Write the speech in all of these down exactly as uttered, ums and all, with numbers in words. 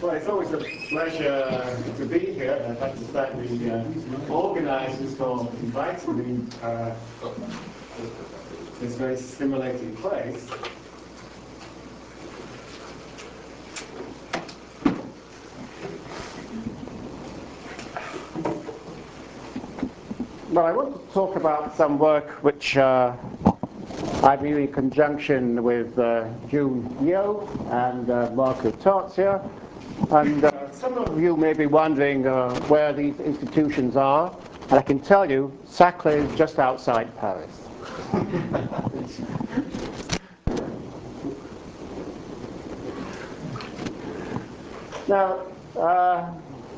Well, it's always a pleasure to be here, and I'd like to thank the uh, organisers for inviting me uh, to this very stimulating place. Well, I want to talk about some work which uh, I do in conjunction with uh, June Yeo and uh, Marco Tarzia. And uh, some of you may be wondering uh, where these institutions are. And I can tell you, Saclay is just outside Paris. Now, uh,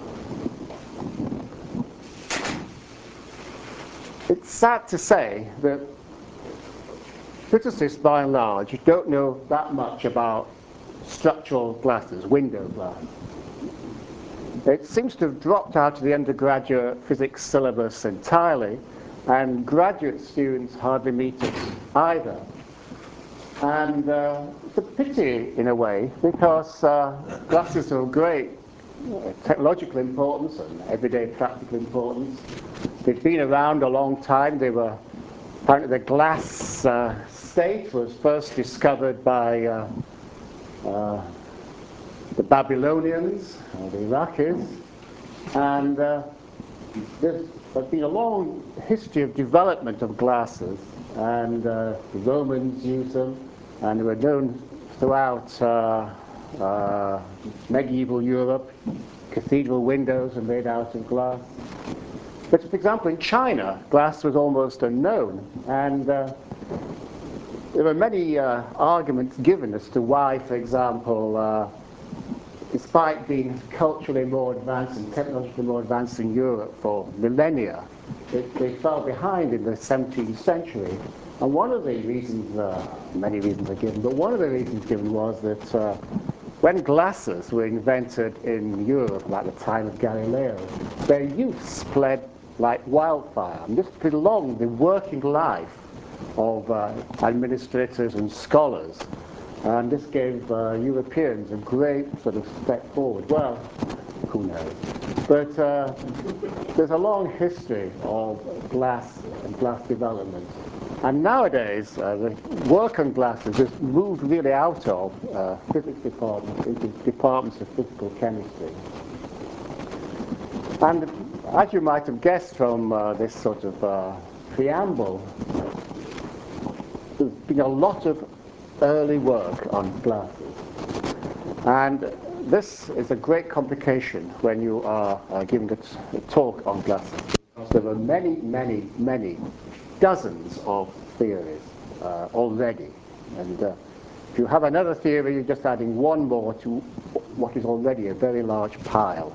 it's sad to say that physicists, by and large, don't know that much about structural glasses, window glass. It seems to have dropped out of the undergraduate physics syllabus entirely, and graduate students hardly meet it either. And uh, it's a pity, in a way, because uh, glasses are of great technological importance and everyday practical importance. They've been around a long time. They were apparently the glass uh, state was first discovered by uh, uh, the Babylonians, or the Iraqis, and uh, there's been a long history of development of glasses, and uh, the Romans used them, and they were known throughout uh, uh, medieval Europe. Cathedral windows are made out of glass. But for example, in China, glass was almost unknown, and uh, there were many uh, arguments given as to why, for example, uh, despite being culturally more advanced and technologically more advanced in Europe for millennia, they, they fell behind in the seventeenth century. And one of the reasons, uh, many reasons are given, but one of the reasons given was that uh, when glasses were invented in Europe, like the time of Galileo, their use spread like wildfire. And this prolonged the working life of uh, administrators and scholars. And this gave uh, Europeans a great sort of step forward. Well, who knows? But uh, there's a long history of glass and glass development. And nowadays, uh, the work on glasses has moved really out of uh, physics departments into departments of physical chemistry. And as you might have guessed from uh, this sort of uh, preamble, there's been a lot of early work on glasses. And this is a great complication when you are uh, giving a, t a talk on glasses. There are many, many, many dozens of theories uh, already. And uh, if you have another theory, you're just adding one more to what is already a very large pile.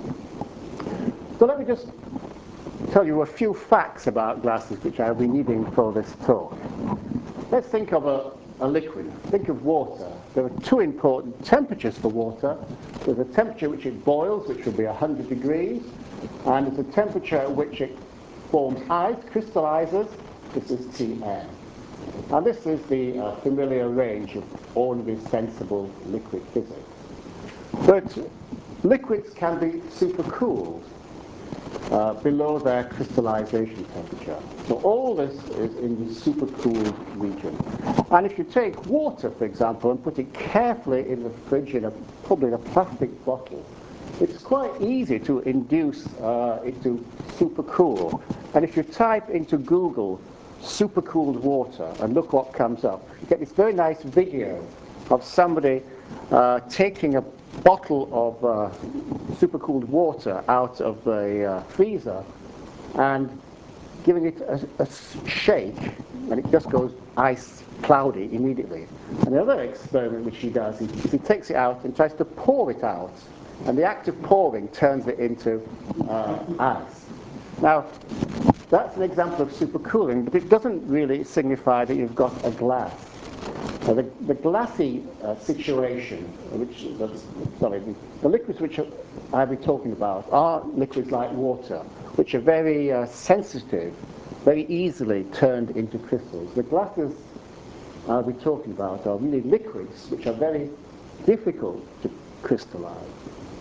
So let me just tell you a few facts about glasses which I'll be needing for this talk. Let's think of a, a liquid. Think of water. There are two important temperatures for water. There's a temperature at which it boils, which would be one hundred degrees, and there's a temperature at which it forms ice, crystallizes. This is T M. Now this is the uh, familiar range of ordinary sensible liquid physics. But liquids can be supercooled uh, below their crystallization temperature. So all this is in the supercooled region. And if you take water, for example, and put it carefully in the fridge in a, probably in a plastic bottle, it's quite easy to induce uh, it to supercool. And if you type into Google supercooled water and look what comes up, you get this very nice video of somebody uh, taking a bottle of uh, supercooled water out of the uh, freezer and giving it a, a shake, and it just goes ice cloudy immediately. Another experiment which he does is he takes it out and tries to pour it out, and the act of pouring turns it into uh, ice. Now, that's an example of supercooling, but it doesn't really signify that you've got a glass. Now, the, the glassy uh, situation, which that's, sorry, the, the liquids which are, I'll be talking about are liquids like water, which are very uh, sensitive, very easily turned into crystals. The glasses I'll be talking about are really liquids which are very difficult to crystallize.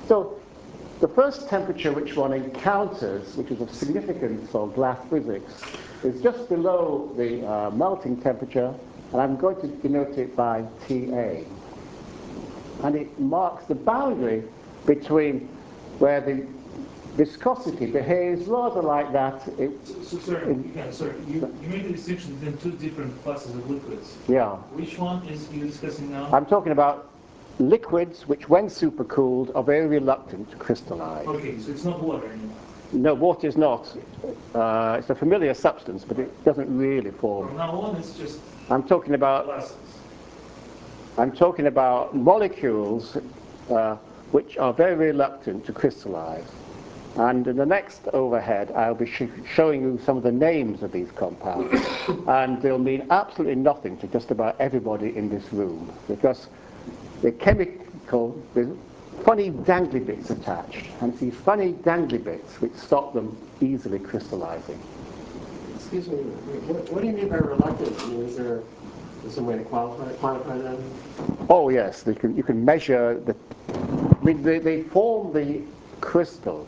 So the first temperature which one encounters, which is of significance for glass physics, is just below the uh, melting temperature, and I'm going to denote it by T A. And it marks the boundary between where the viscosity behaves rather like that. It, so, so sorry, in, yeah, sorry. You, you made the distinction between two different classes of liquids. Yeah. Which one is you discussing now? I'm talking about liquids which, when supercooled, are very reluctant to crystallize. Okay, so it's not water anymore. No, water is not. Uh, it's a familiar substance, but it doesn't really form. From now on, it's just. I'm talking about. Glasses. I'm talking about molecules uh, which are very reluctant to crystallize. And in the next overhead, I'll be sh showing you some of the names of these compounds. And they'll mean absolutely nothing to just about everybody in this room, because the chemical, there's funny dangly bits attached, and it's these funny dangly bits which stop them easily crystallizing. Excuse me, what, what do you mean by reluctant? I mean, is there some way to qualify, quantify that? Oh yes, they can, you can measure the, I mean, they, they form the crystal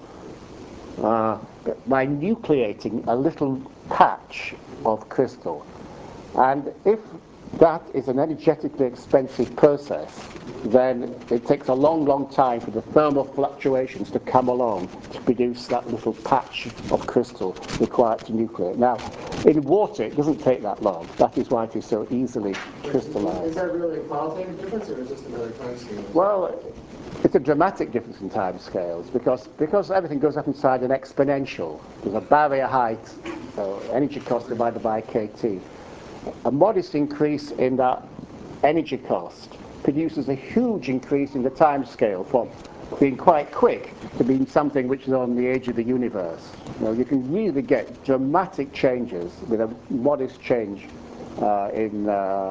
uh, by nucleating a little patch of crystal. And if that is an energetically expensive process, then it takes a long, long time for the thermal fluctuations to come along to produce that little patch of crystal required to nucleate. Now, in water, it doesn't take that long. That is why it is so easily crystallized. Is that really a qualitative difference, or is it just another time scale? Well, it's a dramatic difference in time scales, because, because everything goes up inside an exponential. There's a barrier height, so energy cost divided by kT. A modest increase in that energy cost produces a huge increase in the time scale from being quite quick to being something which is on the edge of the universe. You know, you can really get dramatic changes with a modest change uh, in uh,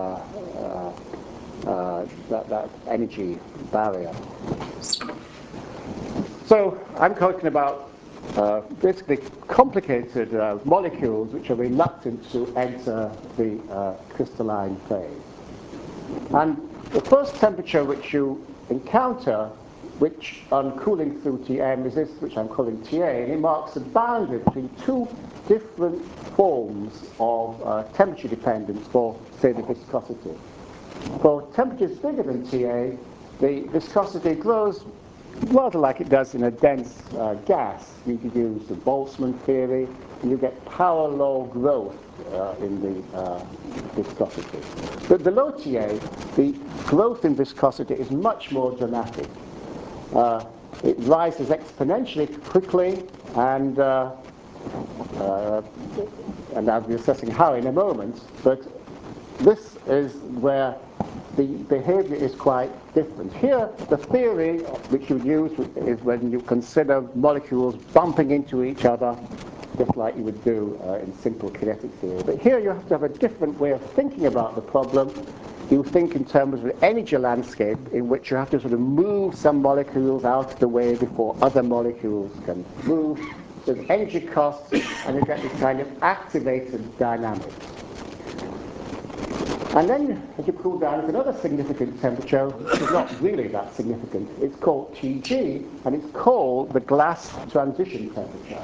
uh, uh, that, that energy barrier. So I'm talking about Uh, basically complicated uh, molecules which are reluctant to enter the uh, crystalline phase. And the first temperature which you encounter, which on cooling through T M, is this which I'm calling T A, and it marks the boundary between two different forms of uh, temperature dependence for, say, the viscosity. For temperatures bigger than T A, the viscosity grows rather like it does in a dense uh, gas. You could use the Boltzmann theory, and you get power law growth uh, in the uh, viscosity. But below T A, the growth in viscosity is much more dramatic. Uh, it rises exponentially quickly, and uh, uh, and I'll be assessing how in a moment, but this is where the behavior is quite different. Here, the theory which you use is when you consider molecules bumping into each other, just like you would do uh, in simple kinetic theory. But here you have to have a different way of thinking about the problem. You think in terms of an energy landscape in which you have to sort of move some molecules out of the way before other molecules can move. There's energy costs, and you get this kind of activated dynamics. And then, as you cool down, there's another significant temperature, which is not really that significant. It's called T G, and it's called the glass transition temperature.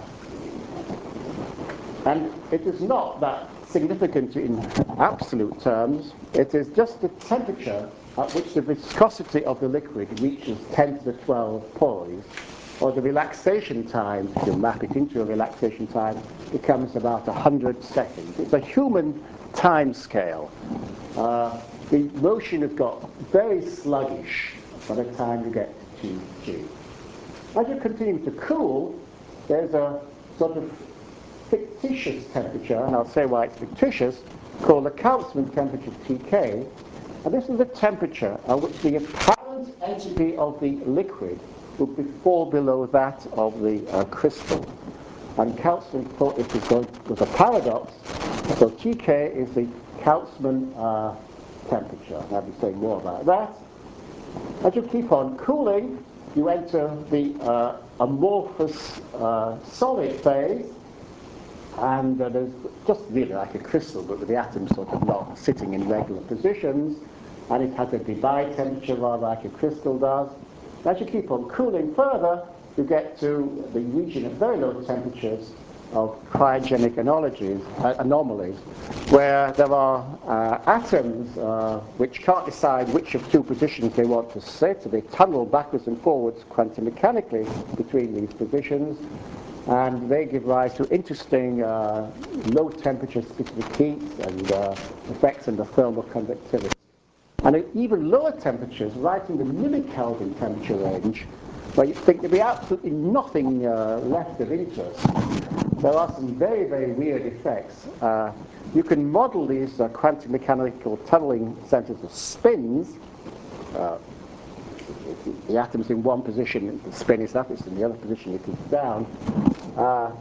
And it is not that significant in absolute terms. It is just the temperature at which the viscosity of the liquid reaches ten to the twelve poise, or the relaxation time, if you map it into a relaxation time, becomes about one hundred seconds. It's a human time scale. Uh, the motion has got very sluggish by the time you get to T G. As you continue to cool, there's a sort of fictitious temperature, and I'll say why it's fictitious, called the Kaufman temperature T K. And this is the temperature at which the apparent entropy of the liquid would be fall below that of the uh, crystal. And Kaufman thought this was, going, was a paradox, so T K is the Kaufman uh, temperature. I'll be saying more about that. As you keep on cooling, you enter the uh, amorphous uh, solid phase, and uh, there's just really like a crystal, but with the atoms sort of not sitting in regular positions, and it has a Debye temperature rather like a crystal does. As you keep on cooling further, you get to the region at very low temperatures of cryogenic anomalies, uh, anomalies where there are uh, atoms uh, which can't decide which of two positions they want to sit, so they tunnel backwards and forwards quantum mechanically between these positions, and they give rise to interesting uh, low temperature specific heats and uh, effects in the thermal conductivity. And at even lower temperatures, right in the millikelvin temperature range, where you think there'd be absolutely nothing uh, left of interest, there are some very, very weird effects. Uh, you can model these uh, quantum mechanical tunneling centers as spins. Uh, the atom's in one position, the spin is up, it's in the other position, it is down. Uh,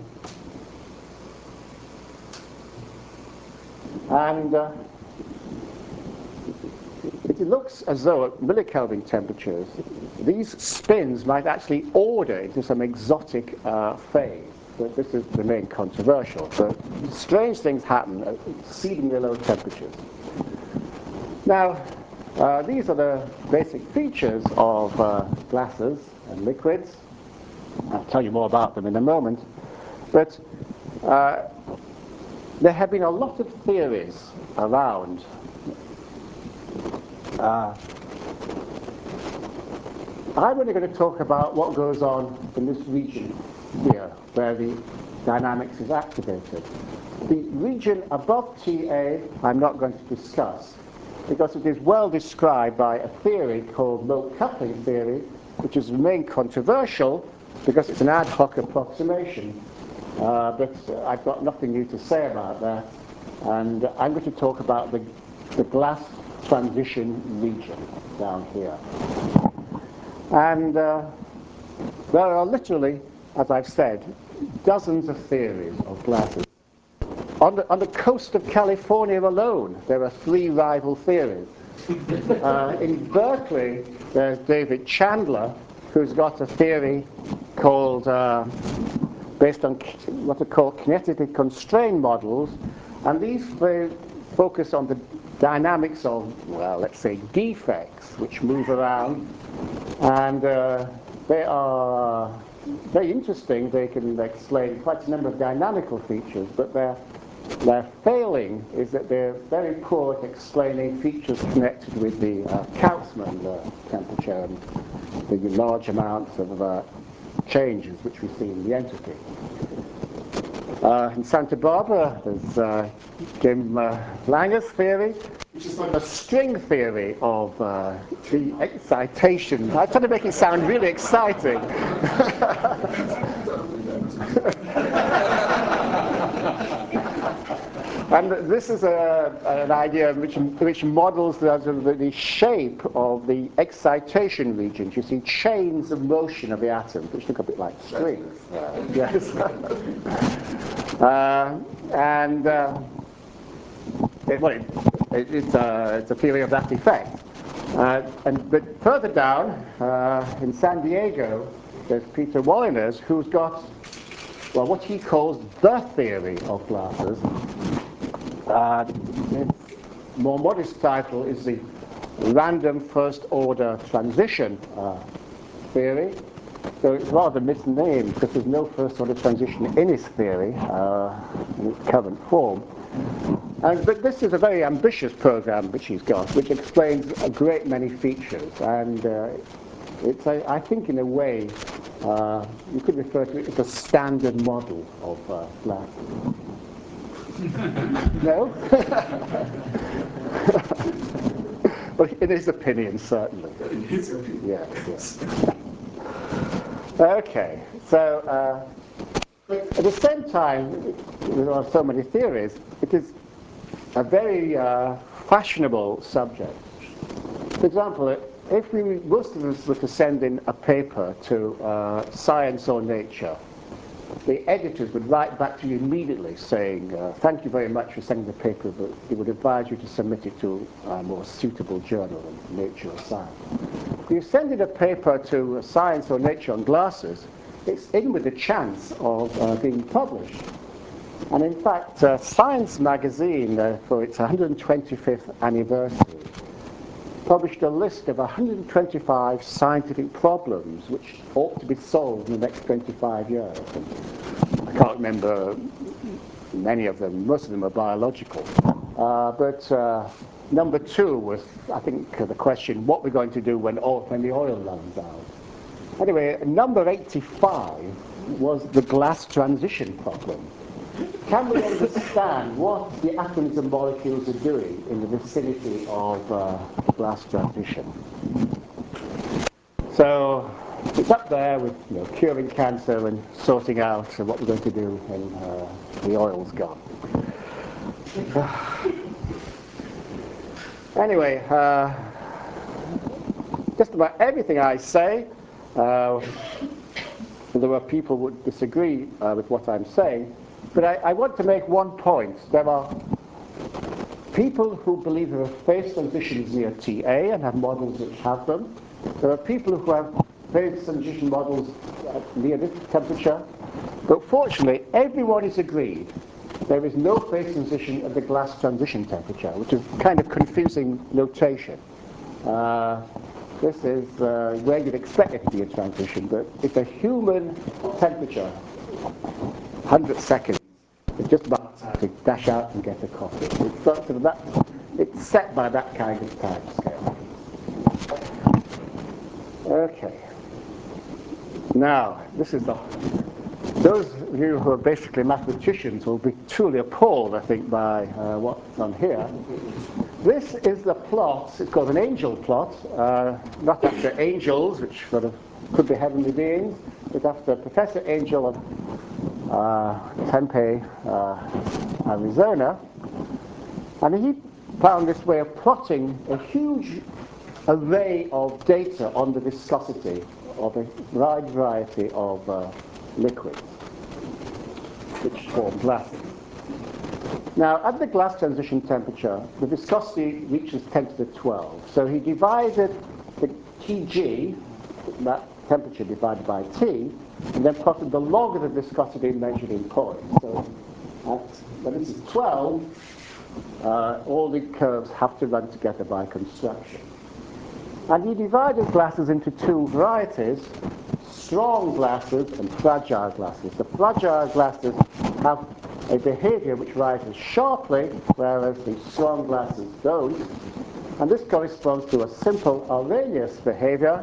and uh, it looks as though at millikelvin temperatures, these spins might actually order into some exotic uh, phase. But this is the main controversial. But strange things happen at exceedingly low temperatures. Now, uh, these are the basic features of uh, gases and liquids. I'll tell you more about them in a moment. But uh, there have been a lot of theories around Uh, I'm only going to talk about what goes on in this region here, where the dynamics is activated. The region above T A, I'm not going to discuss, because it is well described by a theory called low coupling theory, which has remained controversial because it's an ad hoc approximation. Uh, but uh, I've got nothing new to say about that, and I'm going to talk about the, the glass transition region down here. And uh, there are literally, as I've said, dozens of theories of glasses. On the, on the coast of California alone, there are three rival theories. Uh, in Berkeley, there's David Chandler, who's got a theory called, uh, based on what are called kinetically constrained models, and these focus on the dynamics of, well, let's say defects which move around, and uh, they are very interesting. They can explain quite a number of dynamical features, but their, their failing is that they're very poor at explaining features connected with the uh, Kautzmann uh, temperature and the large amounts of uh, changes which we see in the entropy. Uh, in Santa Barbara, there's uh, Jim uh, Langer's theory, which is sort of a string theory of uh, the excitation. I try to make it sound really exciting. And this is a, an idea which, which models the, the shape of the excitation regions. You see chains of motion of the atoms, which look a bit like strings. Uh, yes. uh, and uh, it, well, it, it, it's, a, it's a theory of that effect. Uh, and but further down uh, in San Diego, there's Peter Wolliner, who's got, well, what he calls the theory of glasses. Uh, its more modest title is the random first order transition uh, theory. So it's rather misnamed because there's no first order transition in his theory uh, in its current form. And, but this is a very ambitious program which he's got, which explains a great many features. And uh, it's, a, I think, in a way, uh, you could refer to it as a standard model of uh, glasses. No? Well, in his opinion, certainly. In his opinion. Yes, yes. Okay, so uh, at the same time, there are so many theories, it is a very uh, fashionable subject. For example, if we, most of us were to send in a paper to uh, Science or Nature, the editors would write back to you immediately saying, uh, thank you very much for sending the paper, but it would advise you to submit it to a more suitable journal than Nature or Science. If you send in a paper to Science or Nature on glasses, it's in with a chance of uh, being published. And in fact, uh, Science magazine, uh, for its one hundred twenty-fifth anniversary, published a list of one hundred twenty-five scientific problems which ought to be solved in the next twenty-five years. And I can't remember many of them. Most of them are biological. Uh, but uh, number two was, I think, uh, the question, what we're going to do when, oil, when the oil runs out. Anyway, number eighty-five was the glass transition problem. Can we understand what the atoms and molecules are doing in the vicinity of uh, glass transition? So it's up there with, you know, curing cancer and sorting out what we're going to do when uh, the oil's gone. Anyway, uh, just about everything I say, uh, there are people who would disagree uh, with what I'm saying, but I, I want to make one point. There are people who believe there are phase transitions near T A and have models which have them. There are people who have phase transition models at near this temperature. But fortunately, everyone is agreed there is no phase transition at the glass transition temperature, which is kind of confusing notation. Uh, this is uh, where you'd expect it to be a transition, but it's a human temperature, one hundred seconds. It's just about time to dash out and get a coffee. It's, sort of that, it's set by that kind of time scale. Okay. Now, this is the... Those of you who are basically mathematicians will be truly appalled, I think, by uh, what's on here. This is the plot. It's called an angel plot, uh, not after angels, which sort of could be heavenly beings, but after Professor Angel of uh, Tempe, uh, Arizona. And he found this way of plotting a huge array of data on the viscosity of a wide variety of uh, liquids which form glasses. Now, at the glass transition temperature, the viscosity reaches ten to the twelve. So he divided the T G, that temperature divided by T, and then plotted the log of the viscosity measured in points. So at, when this is twelve, uh, all the curves have to run together by construction. And he divided glasses into two varieties, strong glasses and fragile glasses. The fragile glasses have a behavior which rises sharply, whereas the strong glasses don't. And this corresponds to a simple Arrhenius behavior.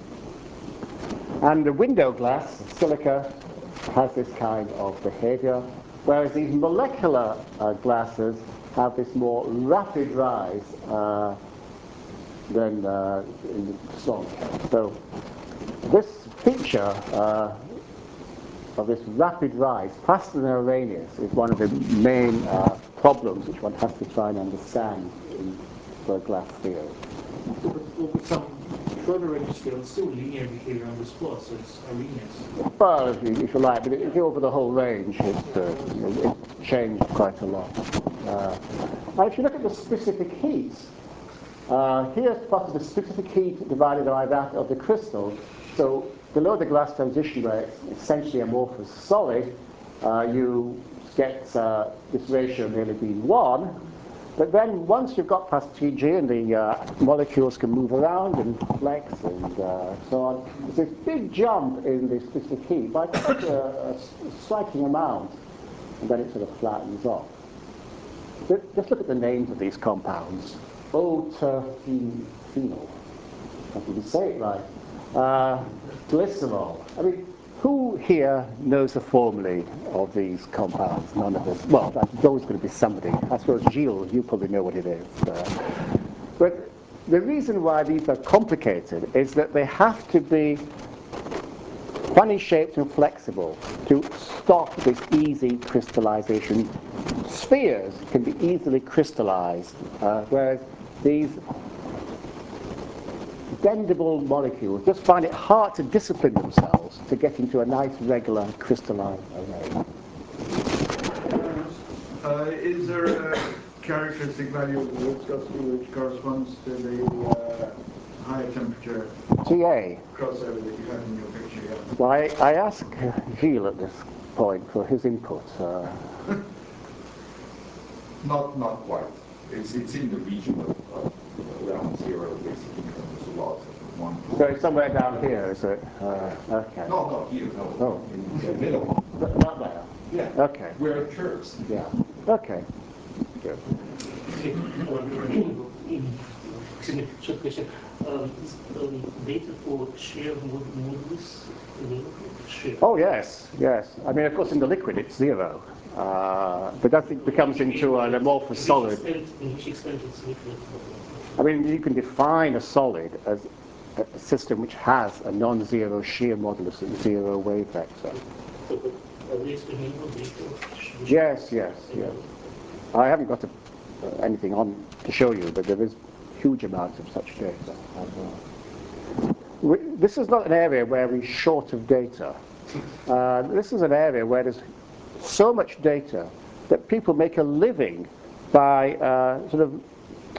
And the window glass, silica, has this kind of behavior, whereas these molecular uh, glasses have this more rapid rise uh, than uh, in the strong case. So this feature uh, of this rapid rise, faster than Arrhenius, is one of the main uh, problems which one has to try and understand in, for a glass field. So, but with some shorter range scale, it's still linear behavior on this plot, so it's Arrhenius. Well, if you, if you like, but if you over the whole range, it's, uh, it's changed quite a lot. Uh, now, if you look at the specific heat, uh, here's plotted the specific heat divided by that of the crystal. So below the glass transition, where it's essentially amorphous solid, uh, you get uh, this ratio nearly being one. But then once you've got past T G and the uh, molecules can move around and flex and uh, so on, there's this big jump in the specific heat by quite a, a striking amount, and then it sort of flattens off. Just look at the names of these compounds. O-terphenol. I didn't say it right. Uh, glycerol. I mean, who here knows the formulae of these compounds? None of us. Well, there's always going to be somebody. I suppose, Gilles, you probably know what it is. Uh, but the reason why these are complicated is that they have to be funny shaped and flexible to stop this easy crystallization. Spheres can be easily crystallized, uh, whereas these bendable molecules just find it hard to discipline themselves to get into a nice regular crystalline array. Uh, is there a characteristic value of the viscosity which corresponds to the uh, higher temperature T A. crossover that you have in your picture? Yeah. Well, I, I asked Gilles at this point for his input. Uh, not not quite. It's it's in the region of, of around zero. basically covers a lot of one. So it's somewhere down here, is it? Uh, okay. No, not here, no. Oh. In the middle. But not there. Yeah. Okay. Where it curves. Yeah. Okay. Good. Short question. Um, is um, data for shear mod modulus available? Shear. Oh yes, yes. I mean, of course, in the liquid it's zero, uh, but as it becomes into an amorphous solid. In which extent it's liquid? I mean, you can define a solid as a system which has a non-zero shear modulus at zero wave vector. So, are they experimental data? Yes, yes, yes. I haven't got a, uh, anything on to show you, but there is huge amounts of such data as well. We, this is not an area where we're short of data. Uh, this is an area where there's so much data that people make a living by uh, sort of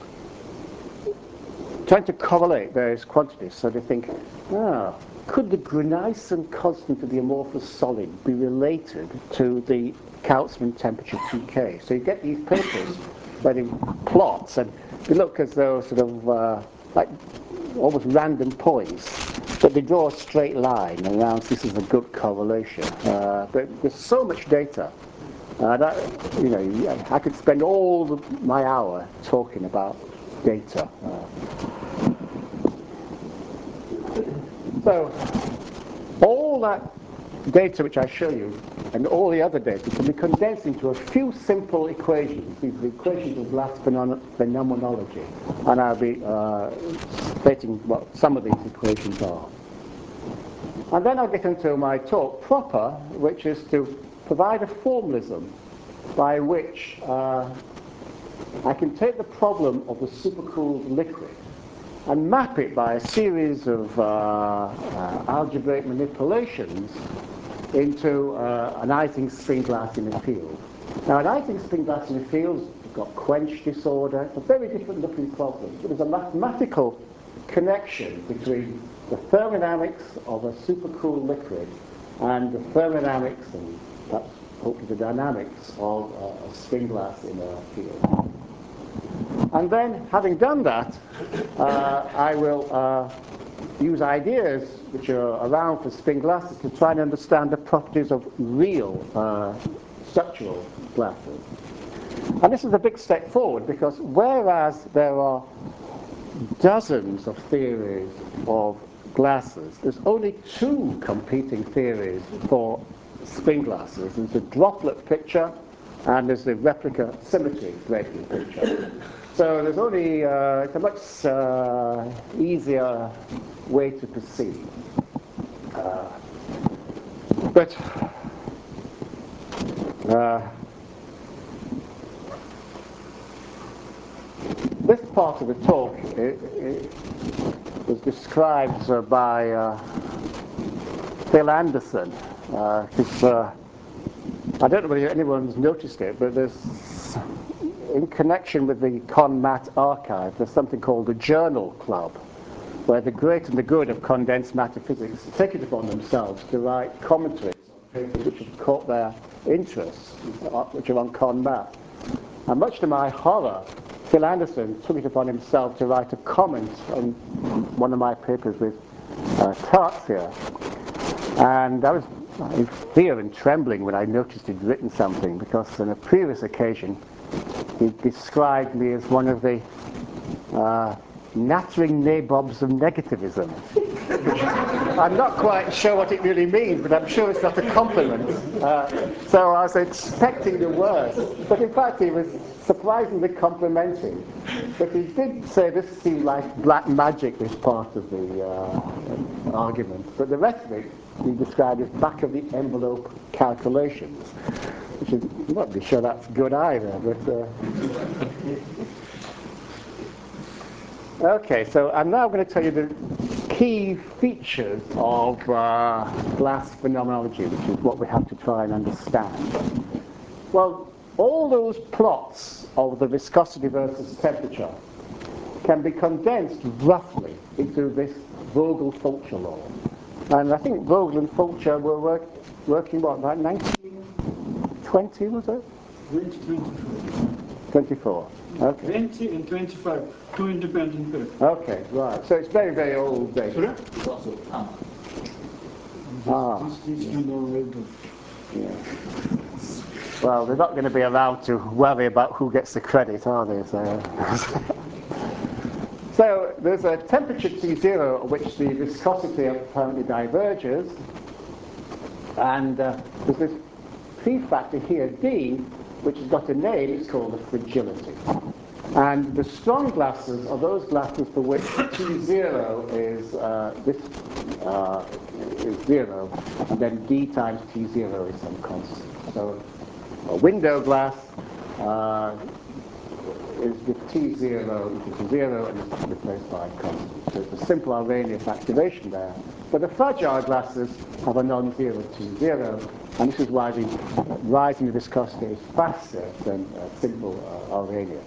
trying to correlate various quantities. So they think, ah, could the Gruneisen constant of the amorphous solid be related to the Kautzmann temperature T K? So you get these papers where they plot and they look as though sort of uh, like almost random points, but they draw a straight line and announce this is a good correlation. Uh, but there's so much data. Uh, that, you know, I could spend all the, my hour talking about data. Uh, so, all that data which I show you, and all the other data, can be condensed into a few simple equations, these are the equations of glass phenomenology, and I'll be uh, stating what some of these equations are. And then I'll get into my talk proper, which is to provide a formalism by which uh, I can take the problem of the supercooled liquid and map it by a series of uh, uh, algebraic manipulations into uh, an Ising spin glass in a field. Now, an Ising spin glass in a field has got quench disorder. It's a very different looking problem. But there's a mathematical connection between the thermodynamics of a supercooled liquid and the thermodynamics and perhaps hopefully the dynamics of uh, a spin glass in a field. And then, having done that, uh, I will uh, use ideas which are around for spin glasses to try and understand the properties of real uh, structural glasses. And this is a big step forward because whereas there are dozens of theories of glasses, there's only two competing theories for spin glasses. There's the droplet picture and there's the replica symmetry breaking picture. So there's only, uh, it's a much uh, easier way to proceed. Uh, but uh, this part of the talk it, it was described uh, by uh, Phil Anderson. Because uh, uh, I don't know whether anyone's noticed it, but there's, in connection with the ConMat archive, there's something called the Journal Club, where the great and the good of condensed matter physics take it upon themselves to write commentaries on papers which have caught their interest, which are on ConMat. And much to my horror, Phil Anderson took it upon himself to write a comment on one of my papers with uh, Tarsia. And I was in fear and trembling when I noticed he'd written something, because on a previous occasion he described me as one of the uh, nattering nabobs of negativism. I'm not quite sure what it really means, but I'm sure it's not a compliment. Uh, so I was expecting the worst. But in fact, he was surprisingly complimentary. But he did say this seemed like black magic, this part of the uh, argument. But the rest of it he described as back of the envelope calculations, which is, I'm not really sure that's good either. But uh, okay, so I'm now going to tell you the key features of uh, glass phenomenology, which is what we have to try and understand. Well, all those plots of the viscosity versus temperature can be condensed roughly into this Vogel-Fulcher law. And I think Vogel and Fulcher were work, working, what, about nineteen twenty, was it? twenty-four. Okay. twenty and twenty-five, two independent pairs. Okay, right. So it's very, very old data. Sorry? It's also Tama. Ah. This, this kind of label. Yeah. Well, they're not going to be allowed to worry about who gets the credit, are they? So, so there's a temperature T zero at which the viscosity apparently diverges, and uh, there's this P factor here, D, which has got a name. It's called the fragility. And the strong glasses are those glasses for which T zero is uh, this uh, is zero, and then D times T zero is some constant. So a window glass uh, is with T zero equal to zero and is replaced by a constant. So it's a simple Arrhenius activation there. But the fragile glasses have a non-zero T zero, and this is why the rise in the viscosity is faster than uh, simple uh, Arrhenius.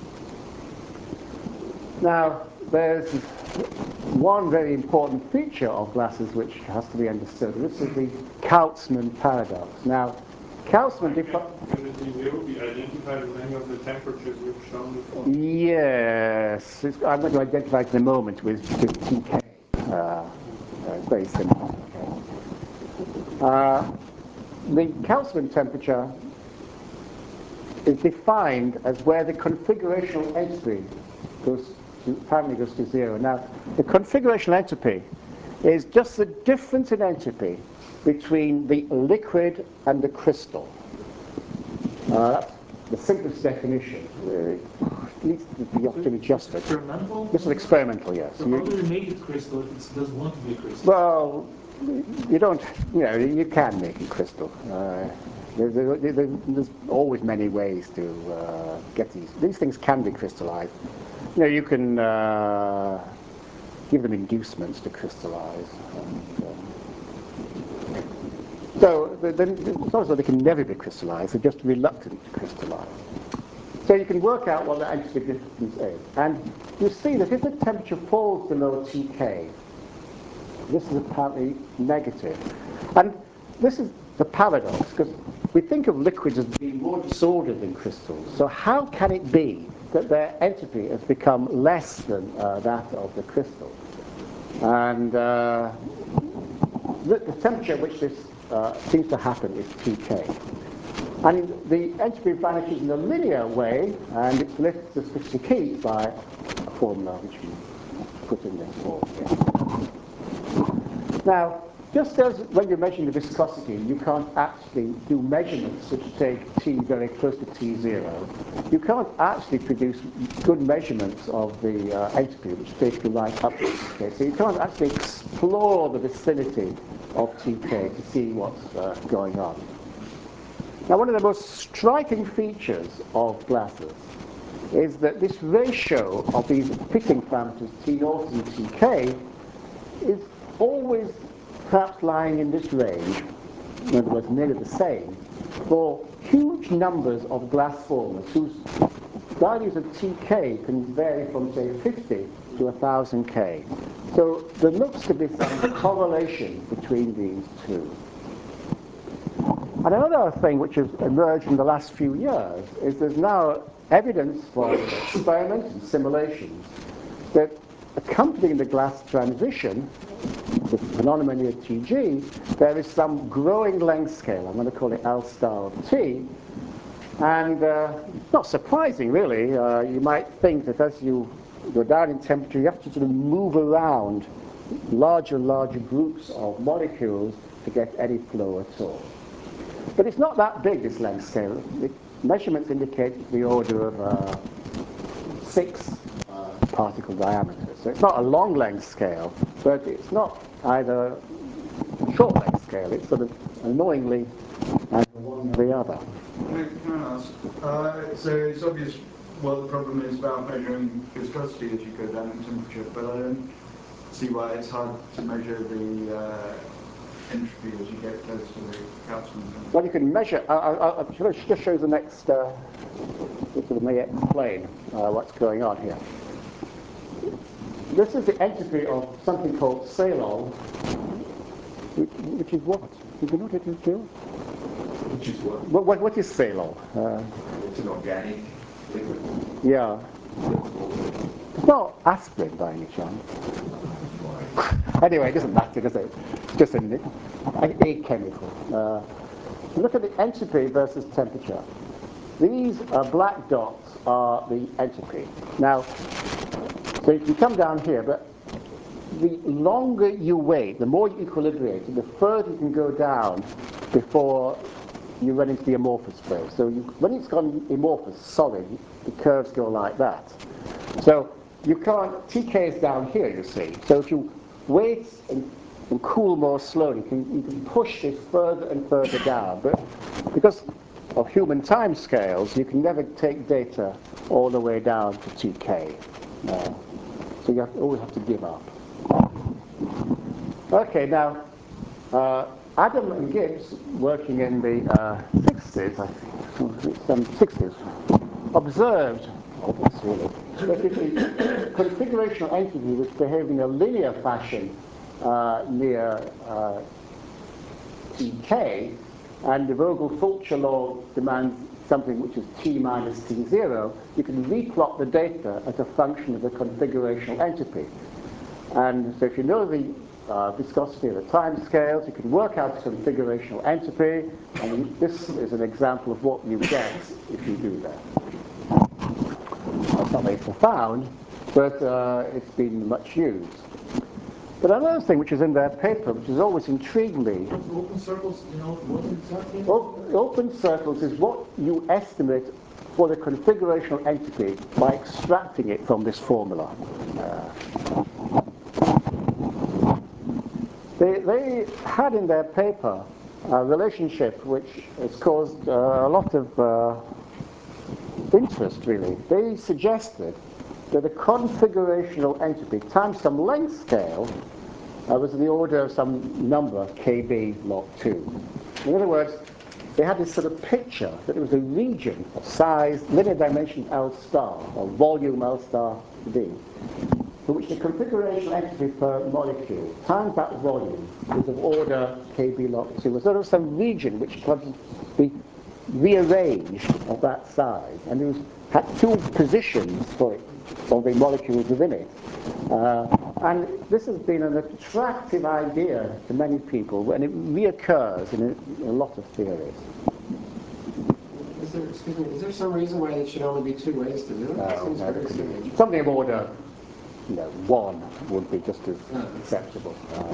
Now, there's one very important feature of glasses which has to be understood. This is the Kautzmann paradox. Now, Kautzmann defines... Can the T zero be identified as any of the temperatures you've shown before? Yes. It's, I'm going to identify it in a moment with, with T K. Uh, uh, it's very simple. Uh, the Kautzmann temperature is defined as where the configurational entropy goes to, apparently goes to zero. Now, the configurational entropy is just the difference in entropy between the liquid and the crystal. Uh, that's the simplest definition. Uh, it needs to be often adjusted. Experimental? This is experimental, yes. So You- how do you make it crystal if it doesn't want to be a crystal? Well, you don't, you know, you can make it crystal. Uh, there, there, there, there's always many ways to uh, get these. These things can be crystallized. You know, you can uh, give them inducements to crystallize. And, uh, so the, the, it's not as though they can never be crystallized, they're just reluctant to crystallize. So you can work out what the entropy difference is. And you see that if the temperature falls below T K, this is apparently negative. And this is the paradox, because we think of liquids as being more disordered than crystals. So how can it be that their entropy has become less than uh, that of the crystal? And uh, the, the temperature at which this uh, seems to happen is T K. And the entropy vanishes in a linear way, and it's lifted to specific heat by a formula which we put in this form here. Now, just as when you're measuring the viscosity, you can't actually do measurements which take T very close to T zero. You can't actually produce good measurements of the uh, entropy, which takes you right up to T K. So you can't actually explore the vicinity of T K to see what's uh, going on. Now, one of the most striking features of glasses is that this ratio of these fitting parameters T naught and T K is always perhaps lying in this range, in other words, nearly the same, for huge numbers of glass formers whose values of T K can vary from, say, fifty to one thousand K. So there looks to be some correlation between these two. And another thing which has emerged in the last few years is there's now evidence from experiments and simulations that accompanying the glass transition, the phenomenon near T G, there is some growing length scale. I'm going to call it L star of T. And uh, it's not surprising, really. Uh, you might think that as you go down in temperature, you have to sort of move around larger and larger groups of molecules to get any flow at all. But it's not that big, this length scale. The measurements indicate the order of uh, six uh, particle diameters. So it's not a long length scale, but it's not either a short length scale. It's sort of annoyingly either one or the other. Can I, can I ask? Uh, so it's obvious what the problem is about measuring viscosity as you go down in temperature, but I don't see why it's hard to measure the uh, entropy as you get close to the Kautzmann. Well, you can measure. I, I, I should just show the next. Uh, this sort of may explain uh, what's going on here. This is the entropy of something called Ceylon, which, which is what? Did you know what it is? Which is what? What, what, what is Ceylon? Uh, It's an organic liquid. Yeah. It's not aspirin by any chance. Anyway, it doesn't matter, does it? It's just a, a chemical. Uh, look at the entropy versus temperature. These uh, black dots are the entropy. Now, so you can come down here, but the longer you wait, the more you equilibrate, the further you can go down before you run into the amorphous phase. So you, when it's gone amorphous, solid, the curves go like that. So you can't, T K is down here, you see. So if you wait and, and cool more slowly, you can, you can push it further and further down. But because of human time scales, you can never take data all the way down to T K. Uh, so you have to, always have to give up. Okay, now, uh, Adam and Gibbs, working in the uh, sixties, I think, some sixties, observed, obviously, that if the configurational entity was behaving in a linear fashion uh, near uh, T K, and the Vogel-Fulcher law demands something which is T minus T zero, you can replot the data as a function of the configurational entropy. And so if you know the uh, viscosity of the time scales, you can work out the configurational entropy, and this is an example of what you get if you do that. That's not very profound, but uh, it's been much used. But another thing which is in their paper, which has always intrigued me, Open circles, you know, what exactly? open circles is what you estimate for the configurational entropy by extracting it from this formula. Uh, they, they had in their paper a relationship which has caused uh, a lot of uh, interest, really. They suggested that the configurational entropy times some length scale uh, was in the order of some number, K B log two. In other words, they had this sort of picture that there was a region of size, linear dimension L star, or volume L star V, for which the configurational entropy per molecule times that volume was of order K B log two. So there was some region which could be rearranged of that size, and there was, had two positions for it, for the molecules within it. Uh, and this has been an attractive idea to many people, and it reoccurs in a, in a lot of theories. Is there, excuse me, is there some reason why there should only be two ways to do it? No, It seems no, very strange. something of order, you know, one would be just as acceptable. Uh,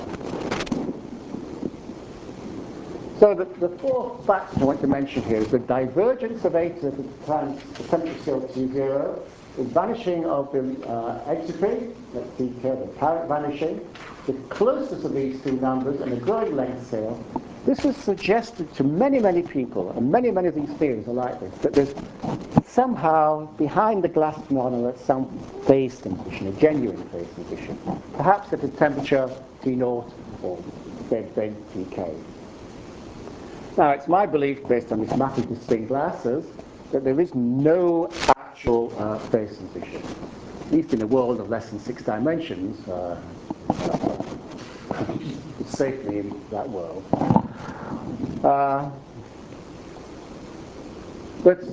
so the, the fourth fact I want to mention here is the divergence of eta at the time the temperature scale T zero, the vanishing of the uh, entropy at T K, the apparent vanishing, the closeness of these two numbers, and the growing length scale. This has suggested to many, many people, and many, many of these theories are like this, that there's somehow behind the glass phenomenon some phase transition, a genuine phase transition, perhaps at a temperature T zero or then T K. Now, it's my belief, based on this mapping to spin glasses, that there is no actual uh, phase transition, at least in a world of less than six dimensions. Uh, it's safely in that world. Uh, but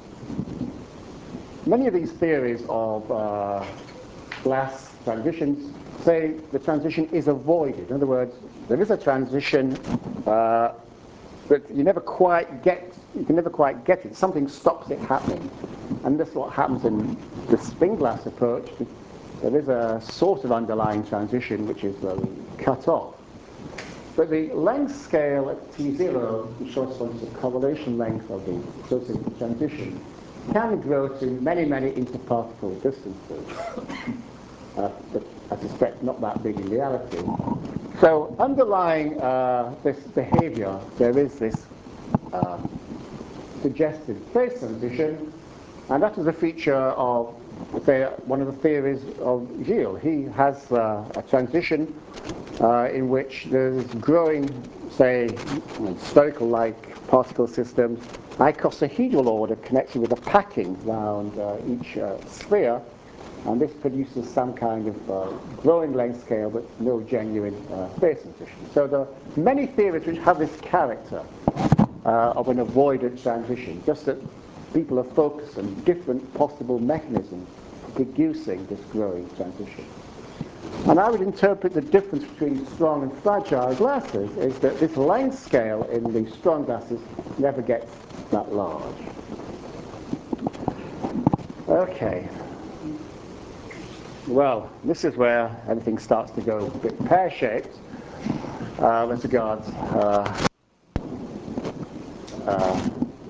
many of these theories of uh, glass transitions say the transition is avoided. In other words, there is a transition, uh, but you never quite get, you can never quite get it. Something stops it happening. And this is what happens in the spin glass approach. There is a sort of underlying transition which is well, cut off. But the length scale at T zero, which corresponds to the correlation length of the associated transition, can grow to many, many interparticle distances. Uh, but I suspect not that big in reality. So underlying uh, this behavior, there is this uh, suggested phase transition, and that is a feature of, say, one of the theories of Gilles. He has uh, a transition uh, in which there's growing, say, spherical-like particle systems, icosahedral order connected with a packing around uh, each uh, sphere, and this produces some kind of uh, growing length scale, but no genuine uh, phase transition. So there are many theories which have this character uh, of an avoided transition, just that people are focused on different possible mechanisms for producing this growing transition. And I would interpret the difference between strong and fragile glasses is that this length scale in the strong glasses never gets that large. Okay. Well, this is where everything starts to go a bit pear-shaped uh, as regards uh, uh,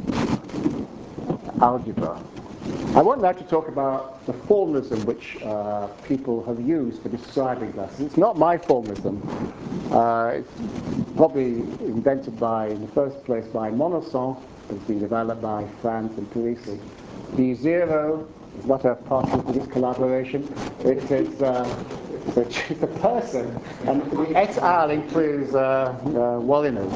algebra. I want now to talk about the formalism which uh, people have used for describing glasses. It's not my formalism. Uh, it's probably invented by, in the first place, by Monosson. It's been developed by Franz and Parisi. D zero is not a part of this collaboration. It is uh, it's, a, it's a person, and the et al. Includes uh, uh, Walliners.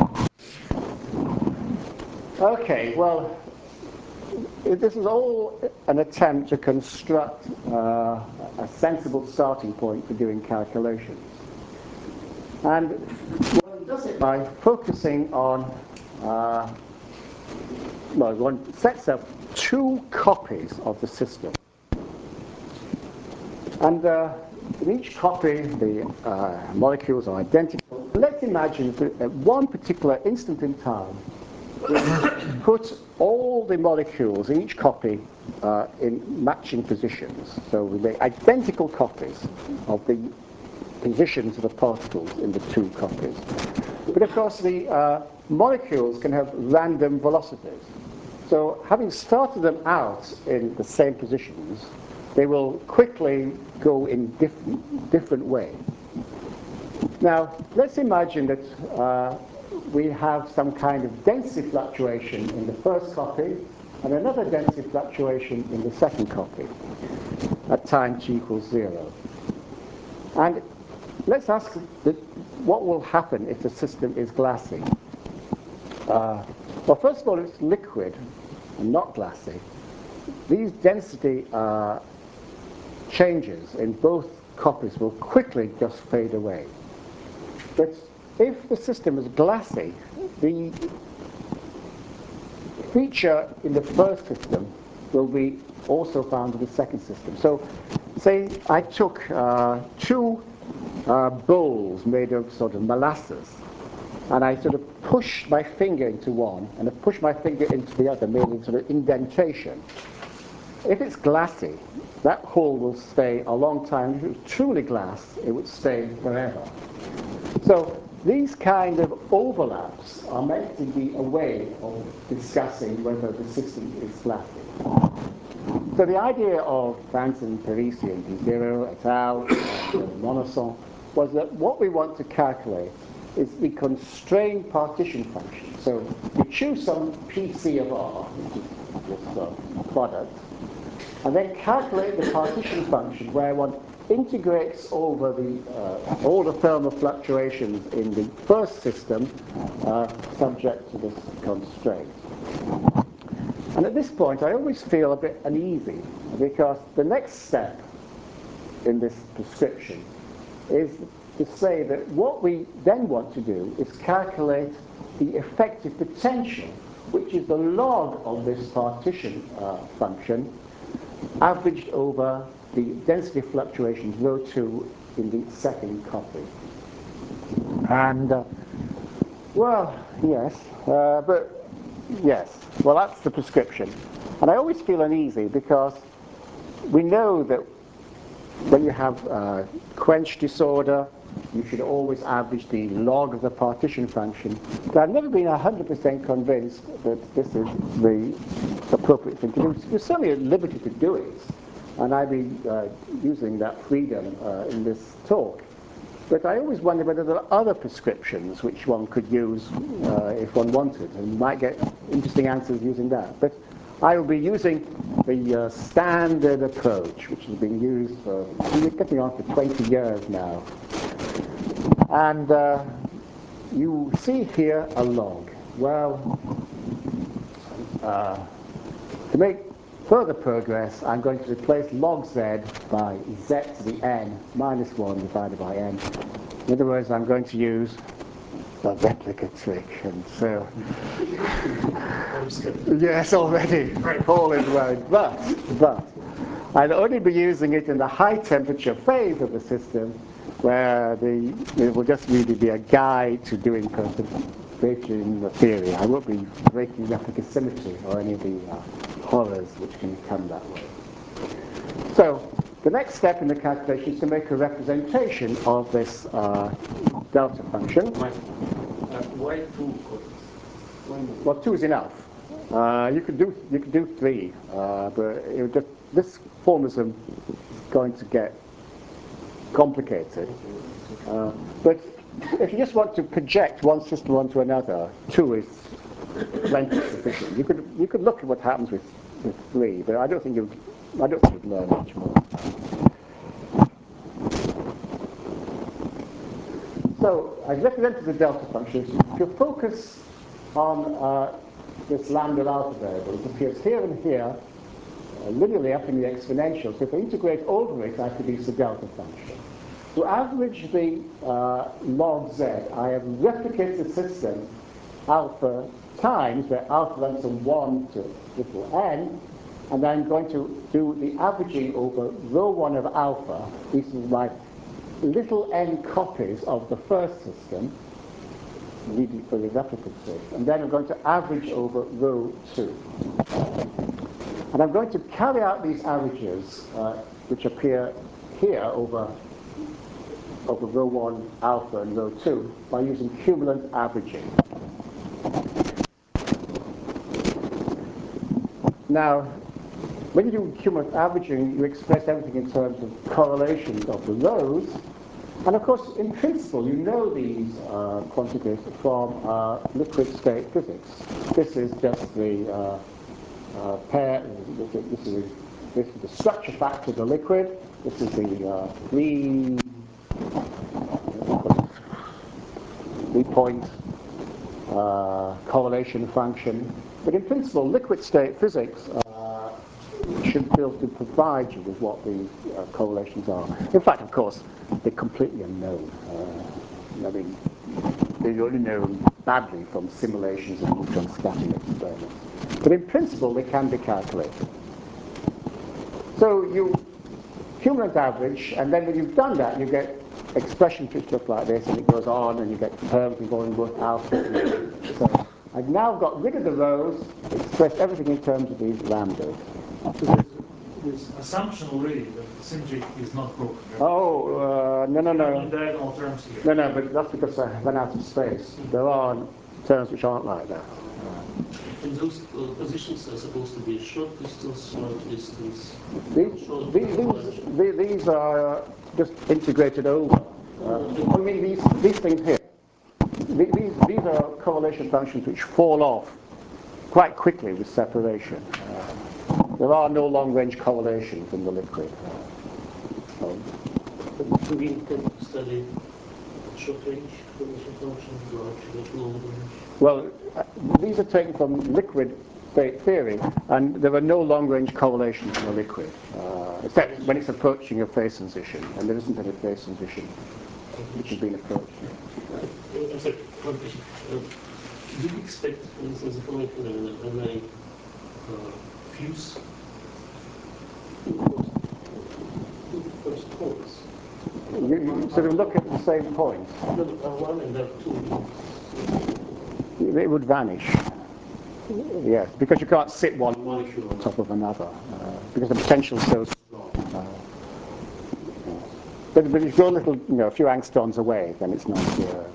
Uh, okay, well, this is all an attempt to construct uh, a sensible starting point for doing calculations. And one does it by focusing on, uh, well, one sets up two copies of the system. And uh, in each copy, the uh, molecules are identical. Let's imagine that at one particular instant in time, put all the molecules in each copy uh, in matching positions. So we make identical copies of the positions of the particles in the two copies. But of course the uh, molecules can have random velocities. So having started them out in the same positions, they will quickly go in different, different ways. Now, let's imagine that uh, we have some kind of density fluctuation in the first copy and another density fluctuation in the second copy at time t equals zero. And let's ask that what will happen if the system is glassy. Uh, well, first of all, it's liquid and not glassy. These density uh, changes in both copies will quickly just fade away. But if the system is glassy, the feature in the first system will be also found in the second system. So, say I took uh, two uh, bowls made of sort of molasses, and I sort of pushed my finger into one, and I pushed my finger into the other, making sort of indentation. If it's glassy, that hole will stay a long time. If it was truly glass, it would stay forever. So these kind of overlaps are meant to be a way of discussing whether the system is glassy. So the idea of Franz and Parisi and D zero et al. And Monosson was that what we want to calculate is the constrained partition function. So we choose some P C of R, which is this uh, product, and then calculate the partition function where one integrates over the, uh, all the thermal fluctuations in the first system uh, subject to this constraint. And at this point, I always feel a bit uneasy because the next step in this prescription is to say that what we then want to do is calculate the effective potential, which is the log of this partition uh, function, averaged over the density fluctuations rho two in the second copy. And, uh, well, yes, uh, but yes, well, that's the prescription. And I always feel uneasy because we know that when you have uh, quench disorder, you should always average the log of the partition function. But I've never been one hundred percent convinced that this is the appropriate thing to do. You're certainly at liberty to do it, and I've been uh, using that freedom uh, in this talk. But I always wonder whether there are other prescriptions which one could use uh, if one wanted, and might get interesting answers using that. But I will be using the uh, standard approach, which has been used for, we're getting on for twenty years now. And uh, you see here a log. Well, uh, to make further progress, I'm going to replace log z by z to the n minus one divided by n. In other words, I'm going to use a replica trick, and so yes, already all is well. But but I'd only be using it in the high temperature phase of the system, where the it will just really be a guide to doing breaking the theory. I won't be breaking replica symmetry or any of the uh, horrors which can come that way. So the next step in the calculation is to make a representation of this uh, delta function. Why, uh, why two? Well, two is enough. Uh, you could do you could do three, uh, but it would just, this formalism is going to get complicated. Uh, but if you just want to project one system onto another, two is plenty sufficient. You could you could look at what happens with, with three, but I don't think you I don't think you'd learn much more. So I've represented the delta functions. If you focus on uh, this lambda alpha variable, it appears here and here, uh, linearly up in the exponential. So if I integrate over it, I produce a delta function. To average the uh, log z, I have replicated the system alpha times, where alpha runs from one to little n, and I'm going to do the averaging over rho one of alpha. These are my little n copies of the first system, needed for the replicate sake, and then I'm going to average over rho two. And I'm going to carry out these averages, uh, which appear here over, over rho one alpha and rho two, by using cumulant averaging. Now, when you do cumulant averaging, you express everything in terms of correlations of the rows. And of course, in principle, you know these uh, quantities from uh, liquid state physics. This is just the uh, uh, pair, this is, the, this is the structure factor of the liquid. This is the uh, three, three point uh, correlation function. But in principle, liquid state physics uh, should be able to provide you with what the uh, correlations are. In fact, of course, they're completely unknown. Uh, I mean, they're only known badly from simulations and neutron scattering experiments. But in principle, they can be calculated. So you cumulant average, and then when you've done that, you get expressions which look like this, and it goes on, and you get terms involving both alpha and beta. So I've now got rid of the rows, expressed everything in terms of these lambdas. So there's, there's assumption already that the symmetry is not broken. Right? Oh, uh, no, no, no. In diagonal terms here. No, no, but that's because I ran out of space. There are terms which aren't like that. And those uh, positions are supposed to be short distance, short distance. These, short these, these, these are just integrated over. Uh, I mean, these, these things here. These, these are correlation functions which fall off quite quickly with separation. Uh, there are no long-range correlations in the liquid. Uh, so. Do we intend to study short-range correlation functions, large, long-range? Well, uh, these are taken from liquid state theory, and there are no long-range correlations in the liquid, uh, except when it's approaching a phase transition, and there isn't any phase transition which has been approached. Uh, I'm sorry, one question. Uh, do you expect, for instance, the following phenomenon when I uh, fuse two first poles? You, you sort of look at the same point. No, uh, one and there are two. It would vanish. Yes, because you can't sit one molecule on top of another, uh, because the potential is so strong. Uh, but, but if you go a little, you know, a few angstroms away, then it's not zero.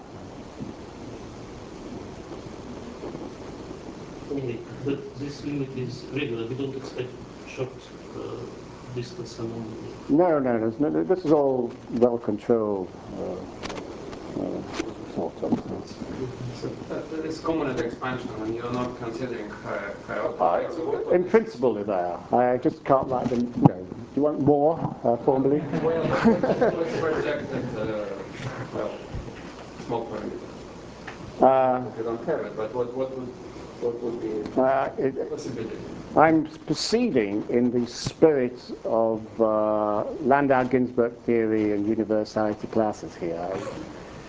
I mean, but this limit is regular. We don't expect short uh, distance anomaly. No, no, no, no, this is all well controlled, uh, uh, sort of. So that is common at expansion when you're not considering higher, higher Uh, in principle, they're there. I just can't like them. You know, do you want more uh, formally? Well, let's, let's project that, uh, well, small parameter. Uh, You don't have it, but what, what would what would be uh, it, possibility? I'm proceeding in the spirit of uh, Landau-Ginzburg theory and universality classes here.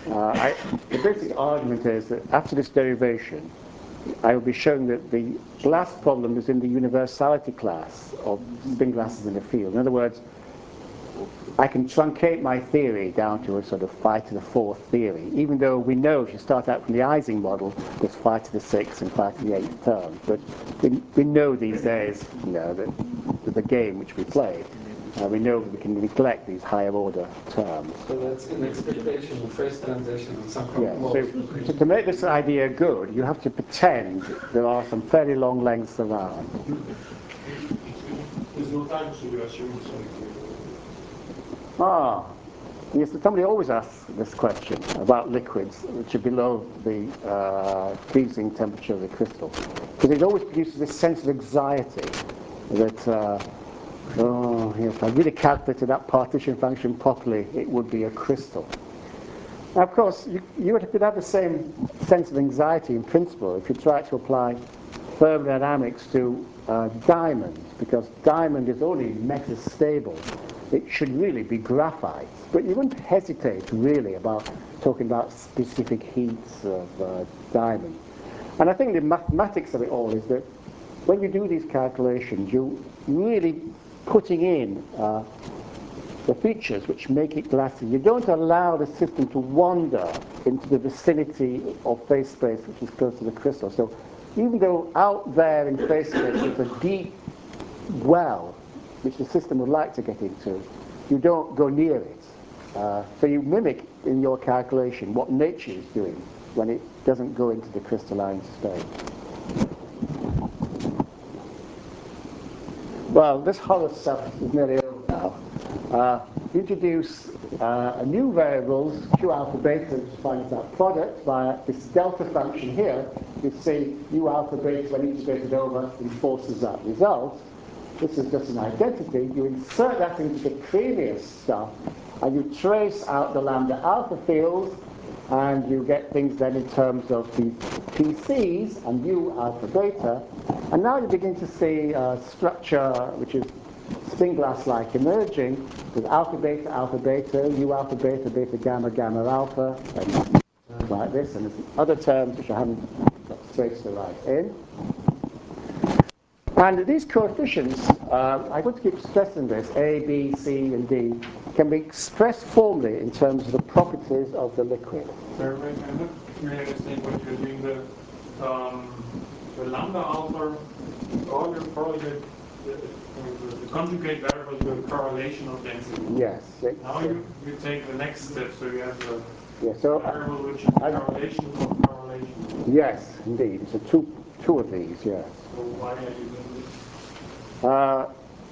uh, I, the basic argument is that after this derivation, I will be showing that the glass problem is in the universality class of spin glasses in the field. In other words, I can truncate my theory down to a sort of five to the fourth theory, even though we know if you start out from the Ising model, there's five to the sixth and five to the eighth terms. But we, we know these days, you know, that, that the game which we play, uh, we know that we can neglect these higher order terms. So that's an expectation of phase transition on some Yeah, so to, to make this idea good, you have to pretend there are some fairly long lengths around. There's no time, so you assume something. Ah, yes, somebody always asks this question about liquids which are below the uh, freezing temperature of the crystal. Because it always produces this sense of anxiety that, uh, oh, if I really calculated that partition function properly, it would be a crystal. Now, of course, you, you would have the same sense of anxiety in principle if you try to apply thermodynamics to uh, diamond, because diamond is only metastable. It should really be graphite, but you wouldn't hesitate really about talking about specific heats of uh, diamond. And I think the mathematics of it all is that when you do these calculations, you're really putting in uh, the features which make it glassy. You don't allow the system to wander into the vicinity of phase space which is close to the crystal. So even though out there in phase space there's a deep well which the system would like to get into, you don't go near it. Uh, so you mimic in your calculation what nature is doing when it doesn't go into the crystalline state. Well, this horror stuff is nearly over now. Uh, introduce uh, a new variable, Q alpha beta, which defines that product via this delta function here. You see U alpha beta, when integrated over, enforces that result. This is just an identity. You insert that into the previous stuff, and you trace out the lambda alpha fields, and you get things then in terms of the P Cs and U alpha beta. And now you begin to see a structure which is spin glass-like emerging with alpha beta, alpha beta, U alpha beta, beta gamma, gamma alpha, and like this. And there's other terms which I haven't got space to write in. And these coefficients, uh, I want to keep stressing this, A, B, C, and D, can be expressed formally in terms of the properties of the liquid. Sorry, wait, I'm not really understanding what you're doing. The, um, the lambda alpha, all your correlate, the, the, the conjugate variable to the correlation of density. Yes. Now you, you take the next step, so you have the yeah, so variable which is the correlation of correlation. Yes, indeed. It's a two, two of these, yes. So why are you doing this? Uh,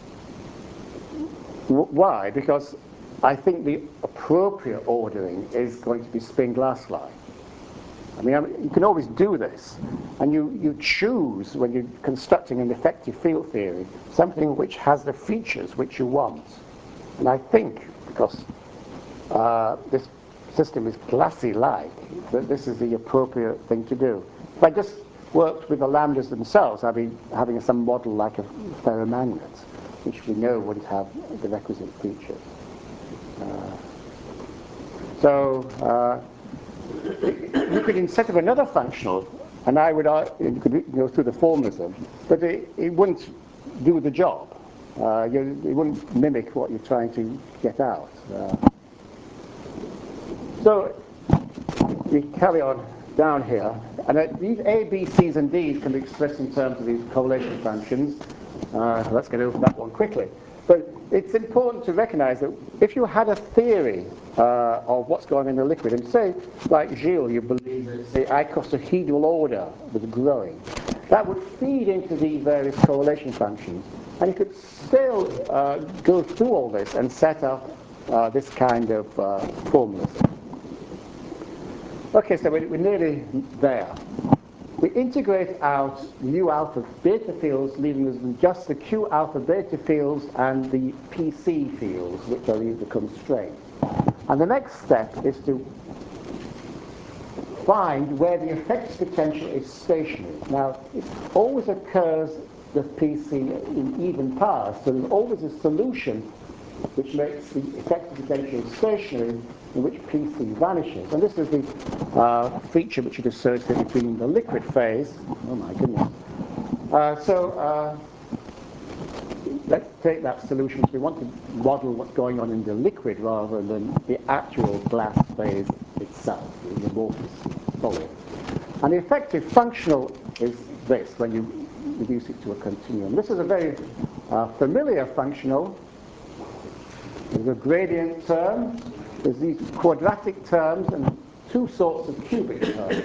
why? Because I think the appropriate ordering is going to be spin glass-like. I mean, I mean, you can always do this, and you, you choose when you're constructing an effective field theory something which has the features which you want. And I think, because uh, this system is glassy-like, that this is the appropriate thing to do. If I just worked with the lambdas themselves, I'd be having some model like a ferromagnet, which we know wouldn't have the requisite features. Uh, so uh, you could, instead of another functional, and I would uh, you could go through the formalism, but it, it wouldn't do the job. Uh, you, it wouldn't mimic what you're trying to get out. Uh, so we carry on down here, and uh, these A, B, C's, and D's can be expressed in terms of these correlation functions. Uh, let's get over that one quickly. But it's important to recognize that if you had a theory uh, of what's going on in the liquid, and say, like Gilles, you believe that the icosahedral order was growing, that would feed into these various correlation functions, and you could still uh, go through all this and set up uh, this kind of uh, formalism. Okay, so we're, we're nearly there. We integrate out U alpha beta fields, leaving us with just the Q alpha beta fields and the P C fields, which are the constraints. And the next step is to find where the effective potential is stationary. Now, it always occurs, the P C, in even powers, so there's always a solution which makes the effective potential stationary, in which P C vanishes. And this is the uh, feature which is associated between the liquid phase. Oh my goodness. Uh, so uh, let's take that solution. We want to model what's going on in the liquid rather than the actual glass phase itself, the amorphous solid. And the effective functional is this, when you reduce it to a continuum. This is a very uh, familiar functional. There's a gradient term, there's these quadratic terms, and two sorts of cubic terms.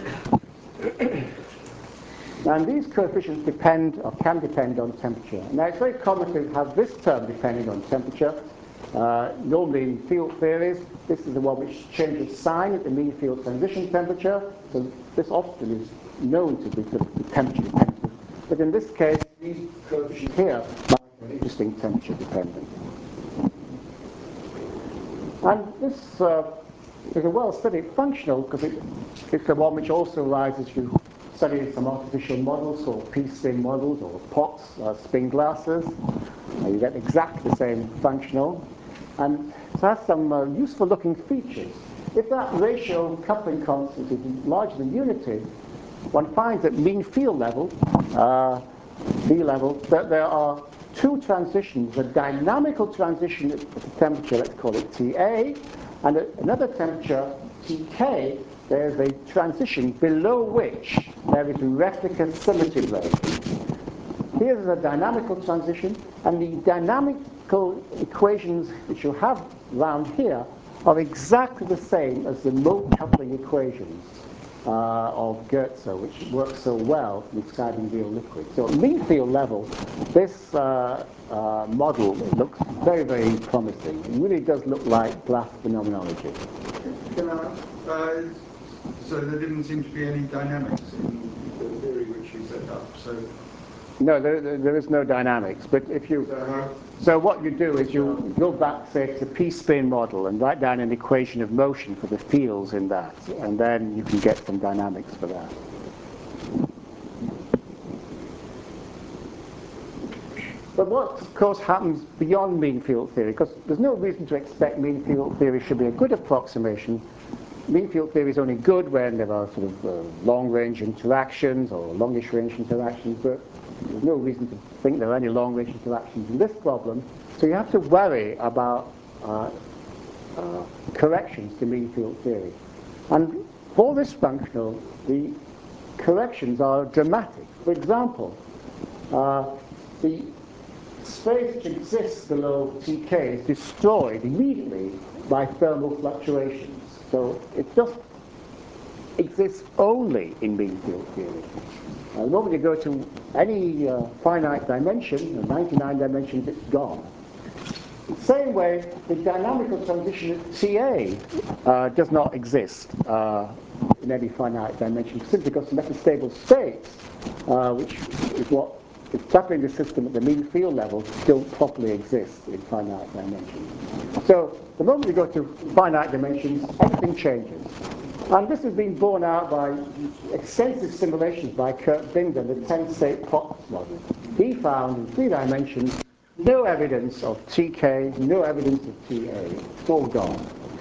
And these coefficients depend, or can depend, on temperature. Now it's very common to have this term depending on temperature. Uh, normally in field theories, this is the one which changes sign at the mean field transition temperature. So this often is known to be sort of temperature dependent. But in this case, these coefficients here are interesting temperature dependent. And this uh, is a well-studied functional because it, it's the one which also arises if you study some artificial models called P-spin models or POTS, uh, spin glasses. Uh, you get exactly the same functional. And it has some uh, useful looking features. If that ratio coupling constant is larger than unity, one finds at mean field level, uh, V level, that there are two transitions, a dynamical transition at the temperature, let's call it T A, and at another temperature, T K, there's a transition below which there is replica symmetry breaking. Here's a dynamical transition, and the dynamical equations which you have round here are exactly the same as the mode coupling equations uh, of Goetze, which work so well in describing real liquids. So at mean field level, this uh, uh, model looks very, very promising. It really does look like glass phenomenology. Can I, uh, so there didn't seem to be any dynamics in the theory which you set up. So no, there, there, there is no dynamics. But if you so, so what you do is you go back, say, to the P-spin model and write down an equation of motion for the fields in that, and then you can get some dynamics for that. But what, of course, happens beyond mean field theory, because there's no reason to expect mean field theory should be a good approximation. Mean field theory is only good when there are sort of uh, long-range interactions or longish range interactions, but there's no reason to think there are any long-range interactions in this problem. So you have to worry about uh, uh, corrections to mean field theory. And for this functional, the corrections are dramatic. For example, uh, the space which exists below T K is destroyed immediately by thermal fluctuations. So it just exists only in mean field theory. Uh, the moment you go to any uh, finite dimension, ninety-nine dimensions, it's gone. The same way, the dynamical transition at T A uh, does not exist uh, in any finite dimension, simply because the metastable states, uh, which is what is trapping the system at the mean field level, don't properly exist in finite dimensions. So the moment you go to finite dimensions, everything changes. And this has been borne out by extensive simulations by Kurt Binder, the ten-state POTS model. He found in three dimensions no evidence of T K, no evidence of T A. It's all gone.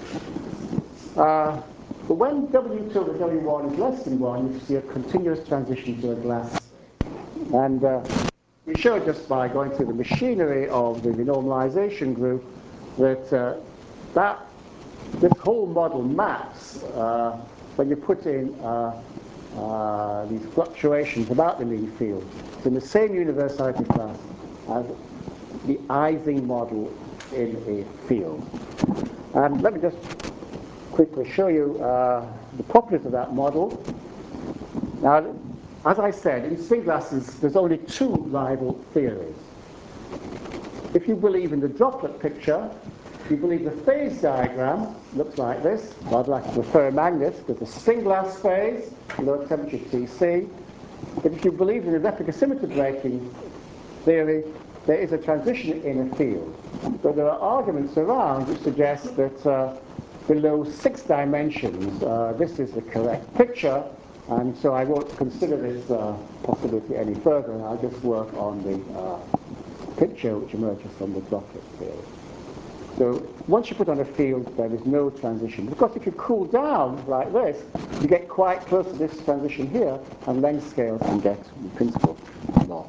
Uh, but when W tilde W one is less than one, you see a continuous transition to a glass state. And uh, we showed just by going through the machinery of the renormalization group that uh, that this whole model maps uh, when you put in uh, uh, these fluctuations about the mean field. It's in the same universality class as the Ising model in a field. And let me just quickly show you uh, the properties of that model. Now, as I said, in spin glasses, there's only two rival theories. If you believe in the droplet picture, you believe the phase diagram looks like this, rather like the ferromagnet. There's a spin glass phase, low temperature T C. But if you believe in the replica symmetry breaking theory, there is a transition in a field. So there are arguments around which suggest that uh, below six dimensions, uh, this is the correct picture, and so I won't consider this uh, possibility any further. I'll just work on the uh, picture which emerges from the droplet theory. So once you put on a field, there is no transition. Because if you cool down like this, you get quite close to this transition here, and length scales can get, in principle, long.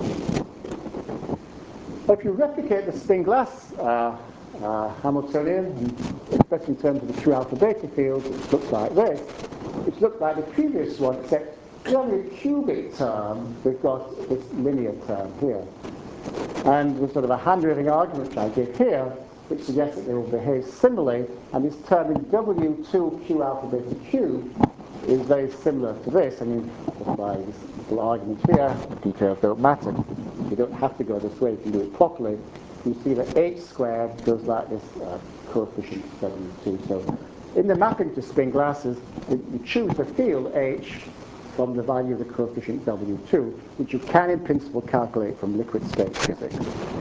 If you replicate the spin glass uh, uh, Hamiltonian, and expressed in terms of the true alpha beta field, it looks like this. It looks like the previous one, except instead of a cubic term, we've got this linear term here. And there's sort of a handwriting argument which I give here, which suggests that they will behave similarly, and this term in W two Q alpha beta Q is very similar to this. I mean, just by this little argument here, the details don't matter. You don't have to go this way, you can do it properly. You see that H squared goes like this uh, coefficient W two. So in the mapping to spin glasses, you choose the field H from the value of the coefficient W two, which you can in principle calculate from liquid state physics.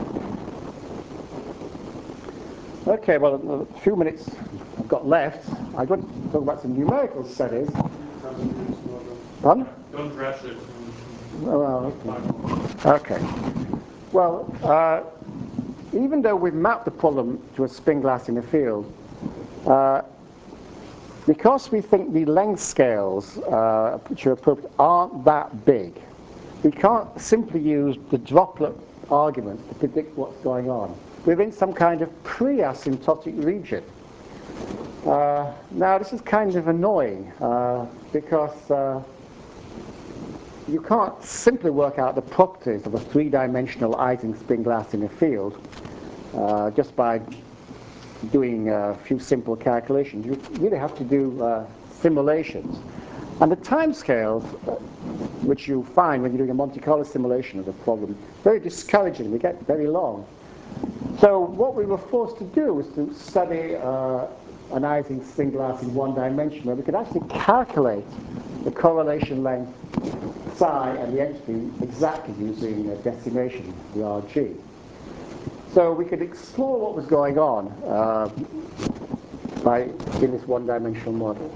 Okay, well, a few minutes I've got left. I want to talk about some numerical studies. Pardon? Don't rush it. Well, okay. okay. Well, uh, even though we've mapped the problem to a spin glass in a field, uh, because we think the length scales uh, which are appropriate aren't that big, we can't simply use the droplet argument to predict what's going on. We're in some kind of pre-asymptotic region. Uh, now, this is kind of annoying uh, because uh, you can't simply work out the properties of a three-dimensional Ising spin glass in a field uh, just by doing a few simple calculations. You really have to do uh, simulations. And the timescales, uh, which you find when you're doing a Monte Carlo simulation of the problem, very discouraging. They get very long. So what we were forced to do was to study uh, an Ising spin glass in one dimension, where we could actually calculate the correlation length psi and the entropy exactly using uh, decimation, the R G. So we could explore what was going on uh, by, in this one-dimensional model.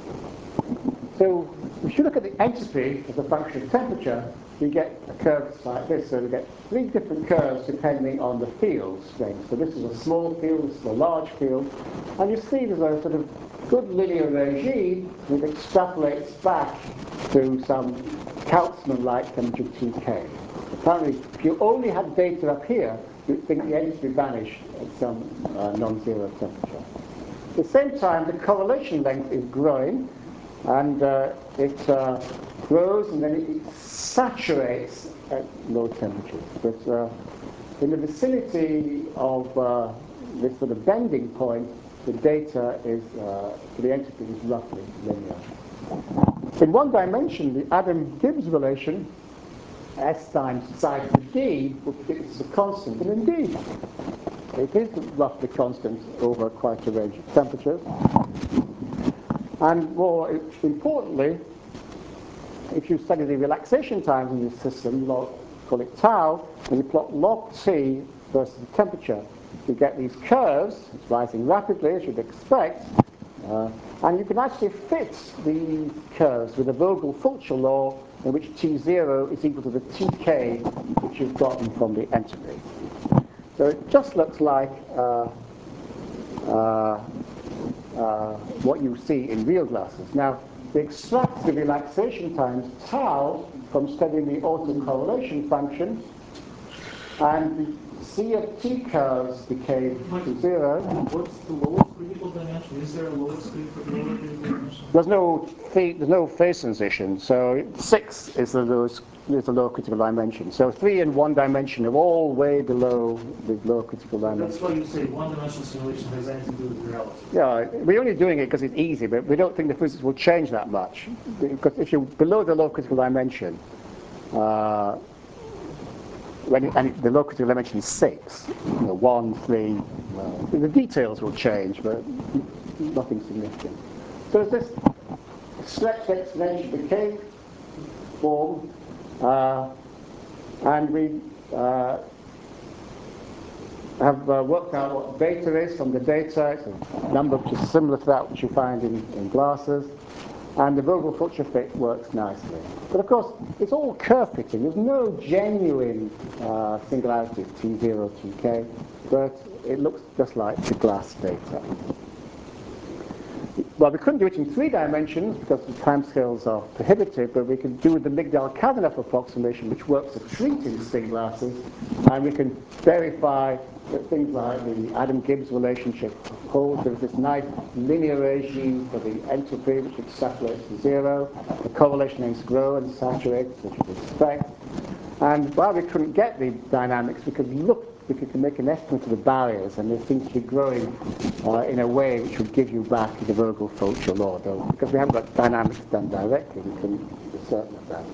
So if you look at the entropy as a function of temperature, we get a curve like this. So we get three different curves depending on the field strength. So this is a small field, this is a large field. And you see there's a sort of good linear regime which extrapolates back to some Kaufman-like temperature T K. Apparently, if you only had data up here, you'd think the entropy vanished at some uh, non-zero temperature. At the same time, the correlation length is growing, and uh, it uh, grows and then it saturates at low temperatures. But uh, in the vicinity of uh, this sort of bending point, the data is, uh, the entropy is roughly linear. In one dimension, the Adam-Gibbs relation, S times psi to D, will predict this is a constant, and indeed, it is roughly constant over quite a range of temperatures. And more importantly, if you study the relaxation times in this system, you call it tau, and you plot log t versus the temperature, you get these curves. It's rising rapidly, as you'd expect, uh, and you can actually fit these curves with the Vogel-Fulcher law, in which T zero is equal to the T K which you've gotten from the entropy. So it just looks like uh, uh, uh, what you see in real glasses. Now, we extract the relaxation times tau from studying the autocorrelation function, and the C of T curves decay to zero. What's the lowest critical dimension? Is there a lowest critical dimension? There's no phase, there's no phase transition, so six is the lowest, is the low critical dimension. So three and one dimension are all way below the low critical dimension. That's why you say one-dimensional simulation has anything to do with reality. Yeah, we're only doing it because it's easy, but we don't think the physics will change that much. Because if you're below the low critical dimension, uh, when it, and the low critical dimension is six, you know, one, three, well, the details will change, but nothing significant. So it's this stretched exponential decay form, uh, and we uh, have uh, worked out what beta is from the data. It's a number which is similar to that which you find in, in glasses. and the Vogel-Fulcher fit works nicely. But of course, it's all curve fitting. There's no genuine uh, singularities T zero, T K, but it looks just like the glass data. Well, we couldn't do it in three dimensions because the timescales are prohibitive, but we can do the Migdal-Kadanoff approximation, which works for treating spin glasses, and we can verify that things like the Adam-Gibbs relationship holds. There's this nice linear regime for the entropy, which extrapolates to zero. The correlation aims to grow and saturate, which you'd expect. And while we couldn't get the dynamics, we could look, we could make an estimate of the barriers, and they seem to be growing uh, in a way which would give you back the Vogel-Fulcher law, though, because we haven't got dynamics done directly, we can be certain of that.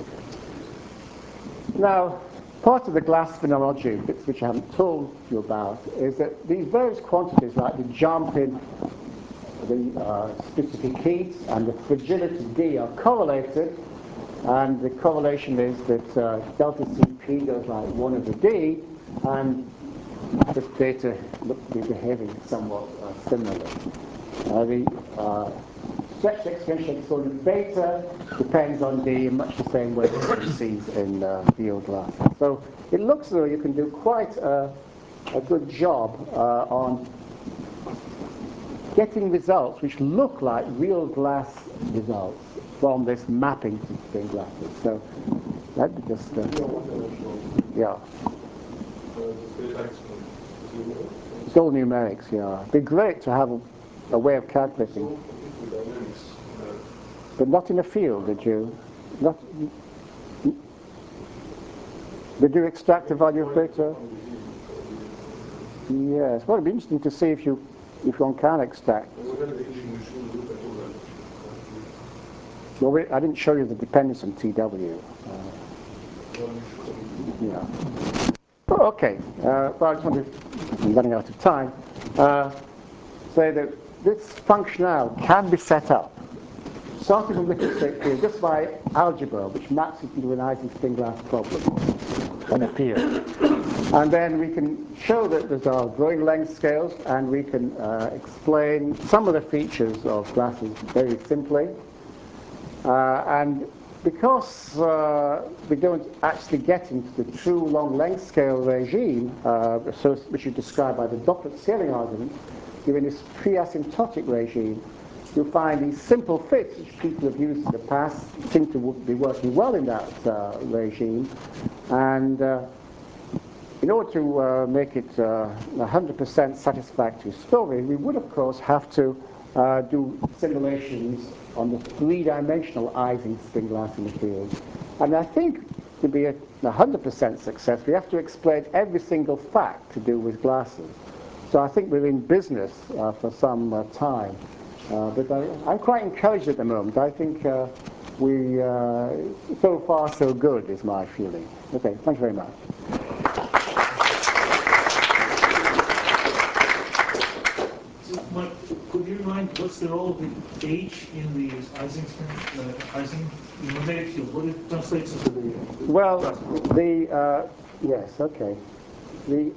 Now, part of the glass phenomenology, bits which I haven't told you about, is that these various quantities, like the jump in the uh, specific heat and the fragility D, are correlated, and the correlation is that uh, delta C P goes like one over D, and this data looks to be behaving somewhat uh, similarly. Uh, the uh, stretch extension exponent beta depends on D in much the same way as you see in uh, field glass. So it looks as though you can do quite a, a good job uh, on getting results which look like real glass results from this mapping to spin glasses. So let me just, uh, yeah. It's all numerics, yeah. It'd be great to have a, a way of calculating. But not in a field, did you? Not, did you extract the value of beta? Yes. Well, it'd be interesting to see if you if one can extract. Well, we, I didn't show you the dependence on T W. Uh, yeah. Oh, okay. Uh, well, I just want to, I'm running out of time, uh, say that this function now can be set up, starting from liquid state field, just by algebra, which maps it into an Ising-spin glass problem on a field. And then we can show that there's our growing length scales, and we can uh, explain some of the features of glasses very simply. Uh, and because uh, we don't actually get into the true long length scale regime, uh, so, which is described by the Doppler scaling argument, given this pre-asymptotic regime, you'll find these simple fits, which people have used in the past, seem to be working well in that uh, regime. And uh, in order to uh, make it uh, a one hundred percent satisfactory story, we would, of course, have to uh, do simulations on the three-dimensional Ising spin glass in the field. And I think to be a one hundred percent success, we have to explain every single fact to do with glasses. So I think we're in business uh, for some uh, time. Uh, but I, I'm quite encouraged at the moment. I think uh, we, uh, so far so good is my feeling. Okay, thank you very much. But could you remind what's the role of the H in the Ising spin, uh, Ising magnetic field? What it translates into the? Well, the uh, yes, okay. The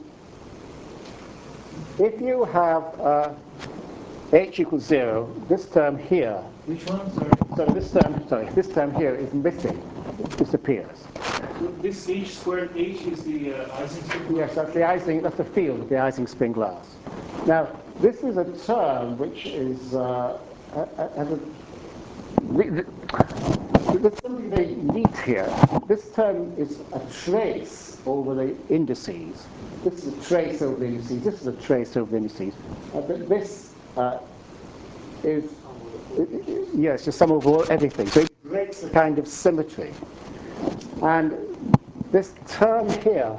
if you have uh, H equals zero, this term here. Which one? Sorry. So this term, sorry, this term here is missing. It disappears. This H squared H is the uh, Ising spin. Yes, that's the Ising. That's the field of the Ising spin glass. Now, this is a term which is uh, has a, the, the, there's something very neat here. This term is a trace over the indices. This is a trace over the indices. This is a trace over the indices. Uh, but this uh, is, yes, just sum over everything. So it breaks the kind of symmetry. And this term here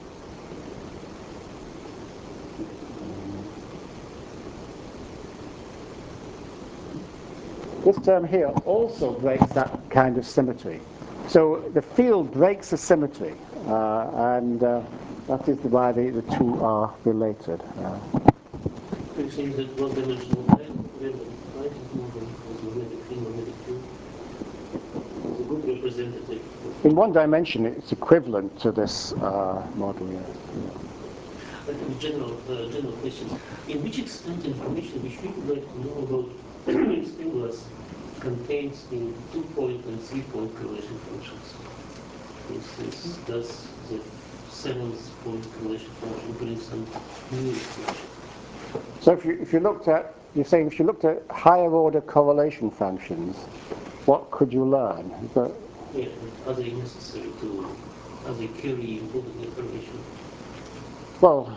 This term here also breaks that kind of symmetry. So the field breaks the symmetry, uh, and uh, that is why the, the two are related. Uh, So it seems that one-dimensional light model of magnetic field, magnetic field is a good representative. in one dimension, it's equivalent to this uh, model. Yes. I have a general, uh, general question. In which extent information which we would like to know about spin glass contains the two-point and three-point correlation functions. This is thus the seventh point correlation function brings some new information. So if you, if you looked at, you're saying if you looked at higher order correlation functions, what could you learn? But, yeah, are they necessary to, are they carry important information? well,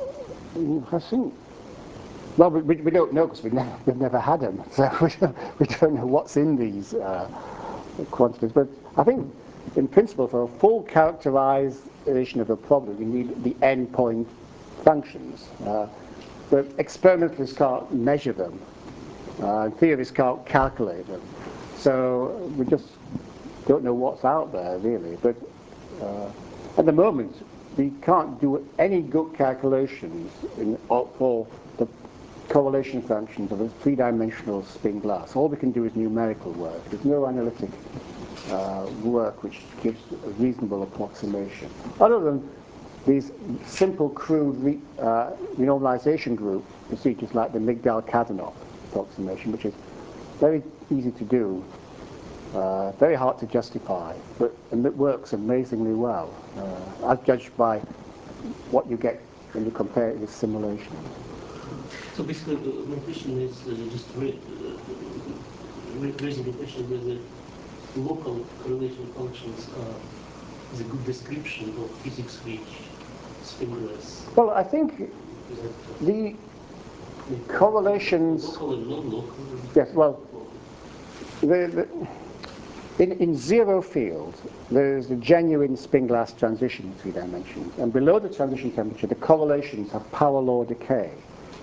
I think, well, we, we don't know because we've never, we've never had them, so we don't, we don't know what's in these uh, quantities. But I think, in principle, for a full characterization of a problem, you need the endpoint functions. Uh, but experimentalists can't measure them. Uh, theorists can't calculate them. So we just don't know what's out there, really. But uh, at the moment, we can't do any good calculations in, for the correlation functions of a three-dimensional spin glass. All we can do is numerical work. There's no analytic uh, work which gives a reasonable approximation. Other than these simple, crude re, uh, renormalization group procedures like the Migdal-Kadanoff approximation, which is very easy to do, uh, very hard to justify, but and it works amazingly well, uh, as judged by what you get when you compare it with simulation. So basically, uh, my question is uh, just ra uh, raising the question whether local correlation functions are is a good description of physics-rich spin glass. Well, I think the correlations. Local and non-local. Yes, well, the, the, in, in zero field, there's a genuine spin glass transition in three dimensions, and below the transition temperature, the correlations have power law decay.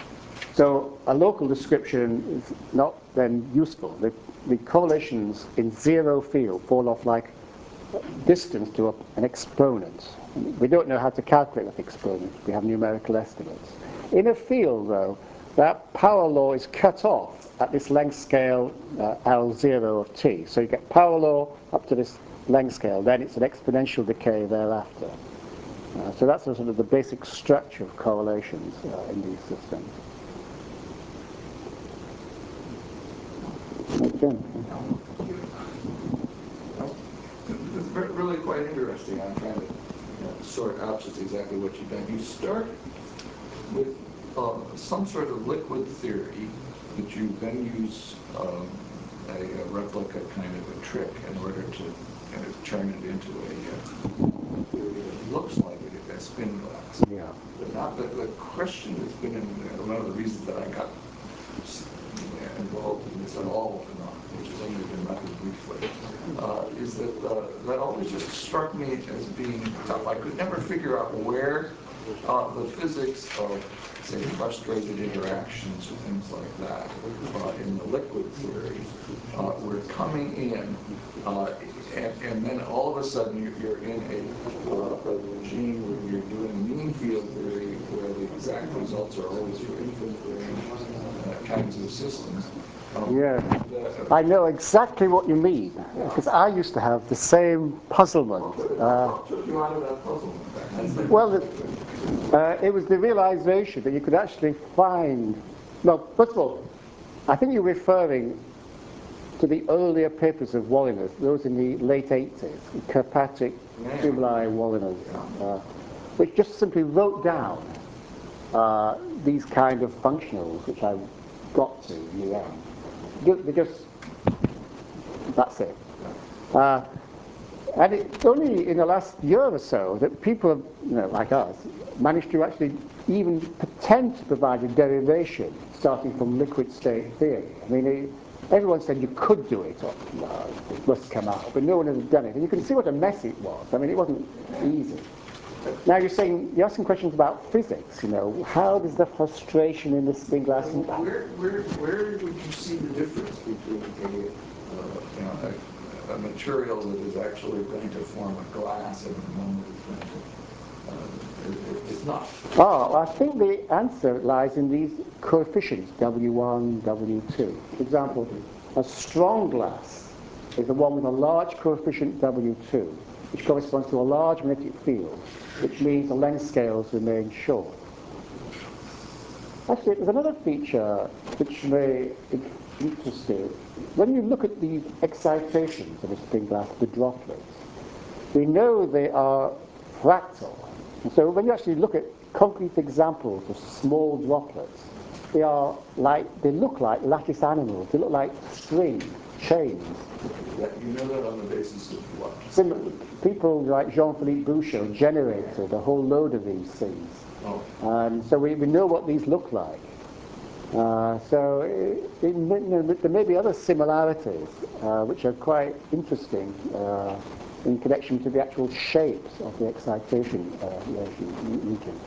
So a local description is not then useful. The, the correlations in zero field fall off like distance to a, an exponent. We don't know how to calculate that exponent. We have numerical estimates. In a field, though, that power law is cut off at this length scale uh, L zero of t. So you get power law up to this length scale, then it's an exponential decay thereafter. Uh, so that's sort of the basic structure of correlations uh, in these systems. Again. It's really quite interesting. I'm trying to you know, sort out just exactly what you've done. You start with uh, some sort of liquid theory that you then use um, a, a replica kind of a trick in order to kind of turn it into a uh, theory that looks like a, a spin glass. Yeah. But not the, the question that's been in uh, one of the reasons that I got involved in this at all, which has only been rather briefly, uh, is that uh, that always just struck me as being tough. I could never figure out where uh, the physics of, say, frustrated interactions or things like that uh, in the liquid theory uh, were coming in, uh, and, and then all of a sudden you're, you're in a, uh, a regime where you're doing mean field theory where the exact results are always for infinite range uh, kinds of systems. Um, Yeah, the, I know exactly what you mean, because I used to have the same puzzlement. Uh, what took you out of that puzzlement? well, it, uh, it was the realization that you could actually find, well, first of all, I think you're referring to the earlier papers of Walliner's, those in the late eighties, Kirkpatrick, Dubly, Walliner's, uh, which just simply wrote down uh, these kind of functionals, which I got to in the end. They just, that's it. Uh, and it's only in the last year or so that people, have, you know, like us, managed to actually even pretend to provide a derivation starting from liquid state theory. I mean, it, everyone said you could do it, or no, it must come out, but no one has done it. And you can see what a mess it was. I mean, it wasn't easy. Now you're saying, you're asking questions about physics, you know, how does the frustration in the spin glass... Where, where, where would you see the difference between a, uh, you know, a, a material that is actually going to form a glass and one that is going to, uh, it, it's not? Oh, I think the answer lies in these coefficients, W one, W two. For example, a strong glass is the one with a large coefficient W two, which corresponds to a large magnetic field, which means the length scales remain short. Actually, there's another feature which may interest you. when you look at the excitations of a spin glass, the droplets, we know they are fractal. And so when you actually look at concrete examples of small droplets, they are like, they look like lattice animals. They look like string, chains. Yeah, you know that on the basis of what? Sim- people like Jean-Philippe Bouchot generated a whole load of these things. Oh. And so we, we know what these look like. Uh, so it, it, you know, there may be other similarities uh, which are quite interesting uh, in connection to the actual shapes of the excitation uh, region.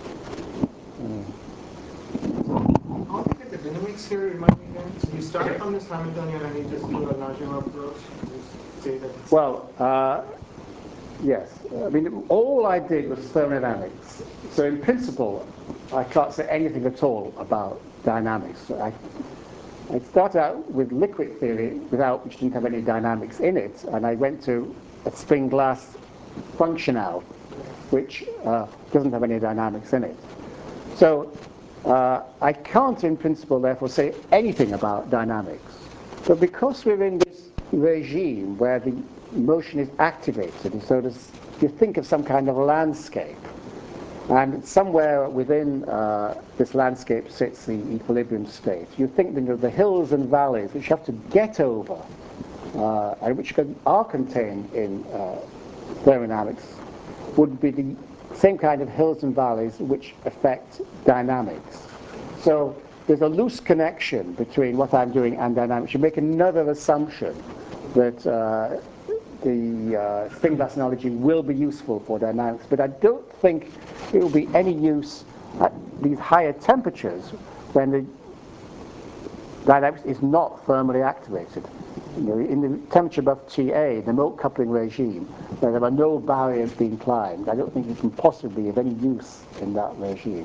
How do you get the dynamics here? Remind me again. So you start from this Hamiltonian and you just do a Navier approach. Just say that it's Well, uh, yes. I mean, all I did was thermodynamics. So in principle, I can't say anything at all about dynamics. I, I started out with liquid theory, without which didn't have any dynamics in it, and I went to a spin glass functional, which uh, doesn't have any dynamics in it. So uh, I can't, in principle, therefore, say anything about dynamics. But because we're in this regime where the motion is activated, and so does, you think of some kind of landscape, and somewhere within uh, this landscape sits the equilibrium state. You think you know, the hills and valleys which you have to get over, uh, and which can, are contained in uh, thermodynamics, would be the same kind of hills and valleys which affect dynamics. So there's a loose connection between what I'm doing and dynamics. You make another assumption that uh, the uh, spin glass analogy will be useful for dynamics, but I don't think it will be any use at these higher temperatures when the dynamics is not thermally activated. You know, in the temperature above T A, the Mote coupling regime, where there are no barriers being climbed, I don't think it can possibly be of any use in that regime.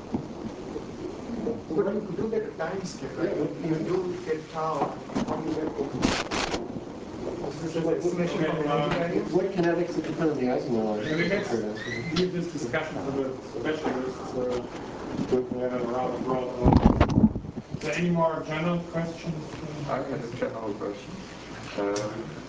But you do get a time scale, right? You do get tau. How do you get it? This is an estimation from the energy values. What kinetics did you put in the Ising law? I mean, let's leave this discussion for the specialists, uh, looking at it around the world. Is there any more general questions? I have a general question. Um,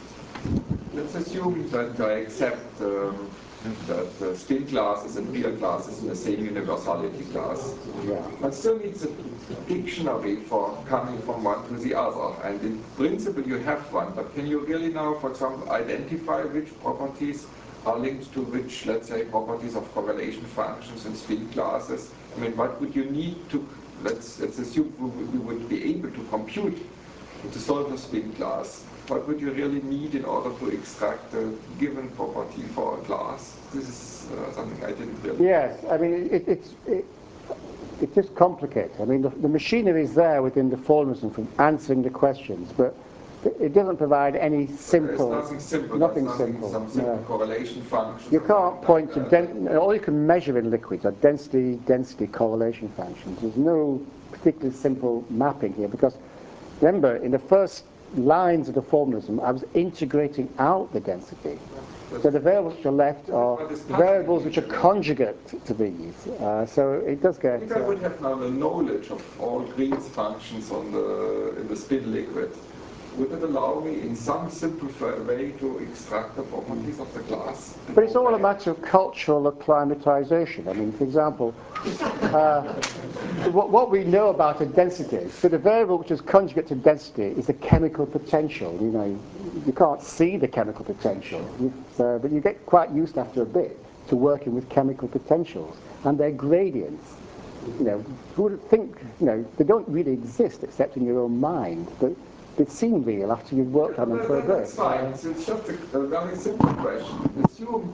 let's assume that I accept um, that uh, spin classes and real classes in the same universality class. Yeah. But still needs a dictionary for coming from one to the other. And in principle you have one, but can you really now, for example, identify which properties are linked to which, let's say, properties of correlation functions in spin classes? I mean, what would you need to, let's, let's assume we would be able to compute to solve a spin class. What would you really need in order to extract a given property for a class? This is uh, something I didn't really... Yes, I mean, it, it's, it, it is complicated. I mean, the, the machinery is there within the formalism for answering the questions, but it doesn't provide any simple... There's nothing simple. Nothing There's nothing, simple. some simple No. correlation functions. You can't point to... Like Den all you can measure in liquids are density, density correlation functions. There's no particularly simple mapping here, because remember, in the first lines of the formalism, I was integrating out the density. So the variables which are left are variables which are conjugate to these. Uh, so it does get... If I would Uh, have now the knowledge of all Green's functions on the, in the spin liquid, would it allow me in some simple way to extract the properties of the class? but it's all a matter of cultural acclimatization. I mean, for example, uh, what, what we know about a density, so the variable which is conjugate to density is the chemical potential. You know, you can't see the chemical potential, uh, but you get quite used after a bit to working with chemical potentials and their gradients. You know, who would think, you know, they don't really exist except in your own mind, but they seem real after you've worked on them for a bit. That's fine. So it's just a, a very simple question. Assume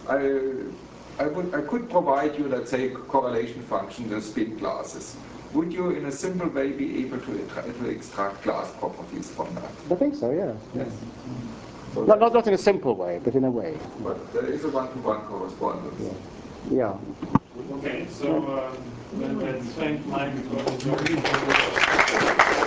I, I, would, I could provide you, let's say, correlation function with spin classes. Would you, in a simple way, be able to, to extract class properties from that? I think so, yeah. Yes. So Not, not, not in a simple way, but in a way. But there is a one-to-one correspondence. Yeah. Okay, so uh, let's thank Mike for his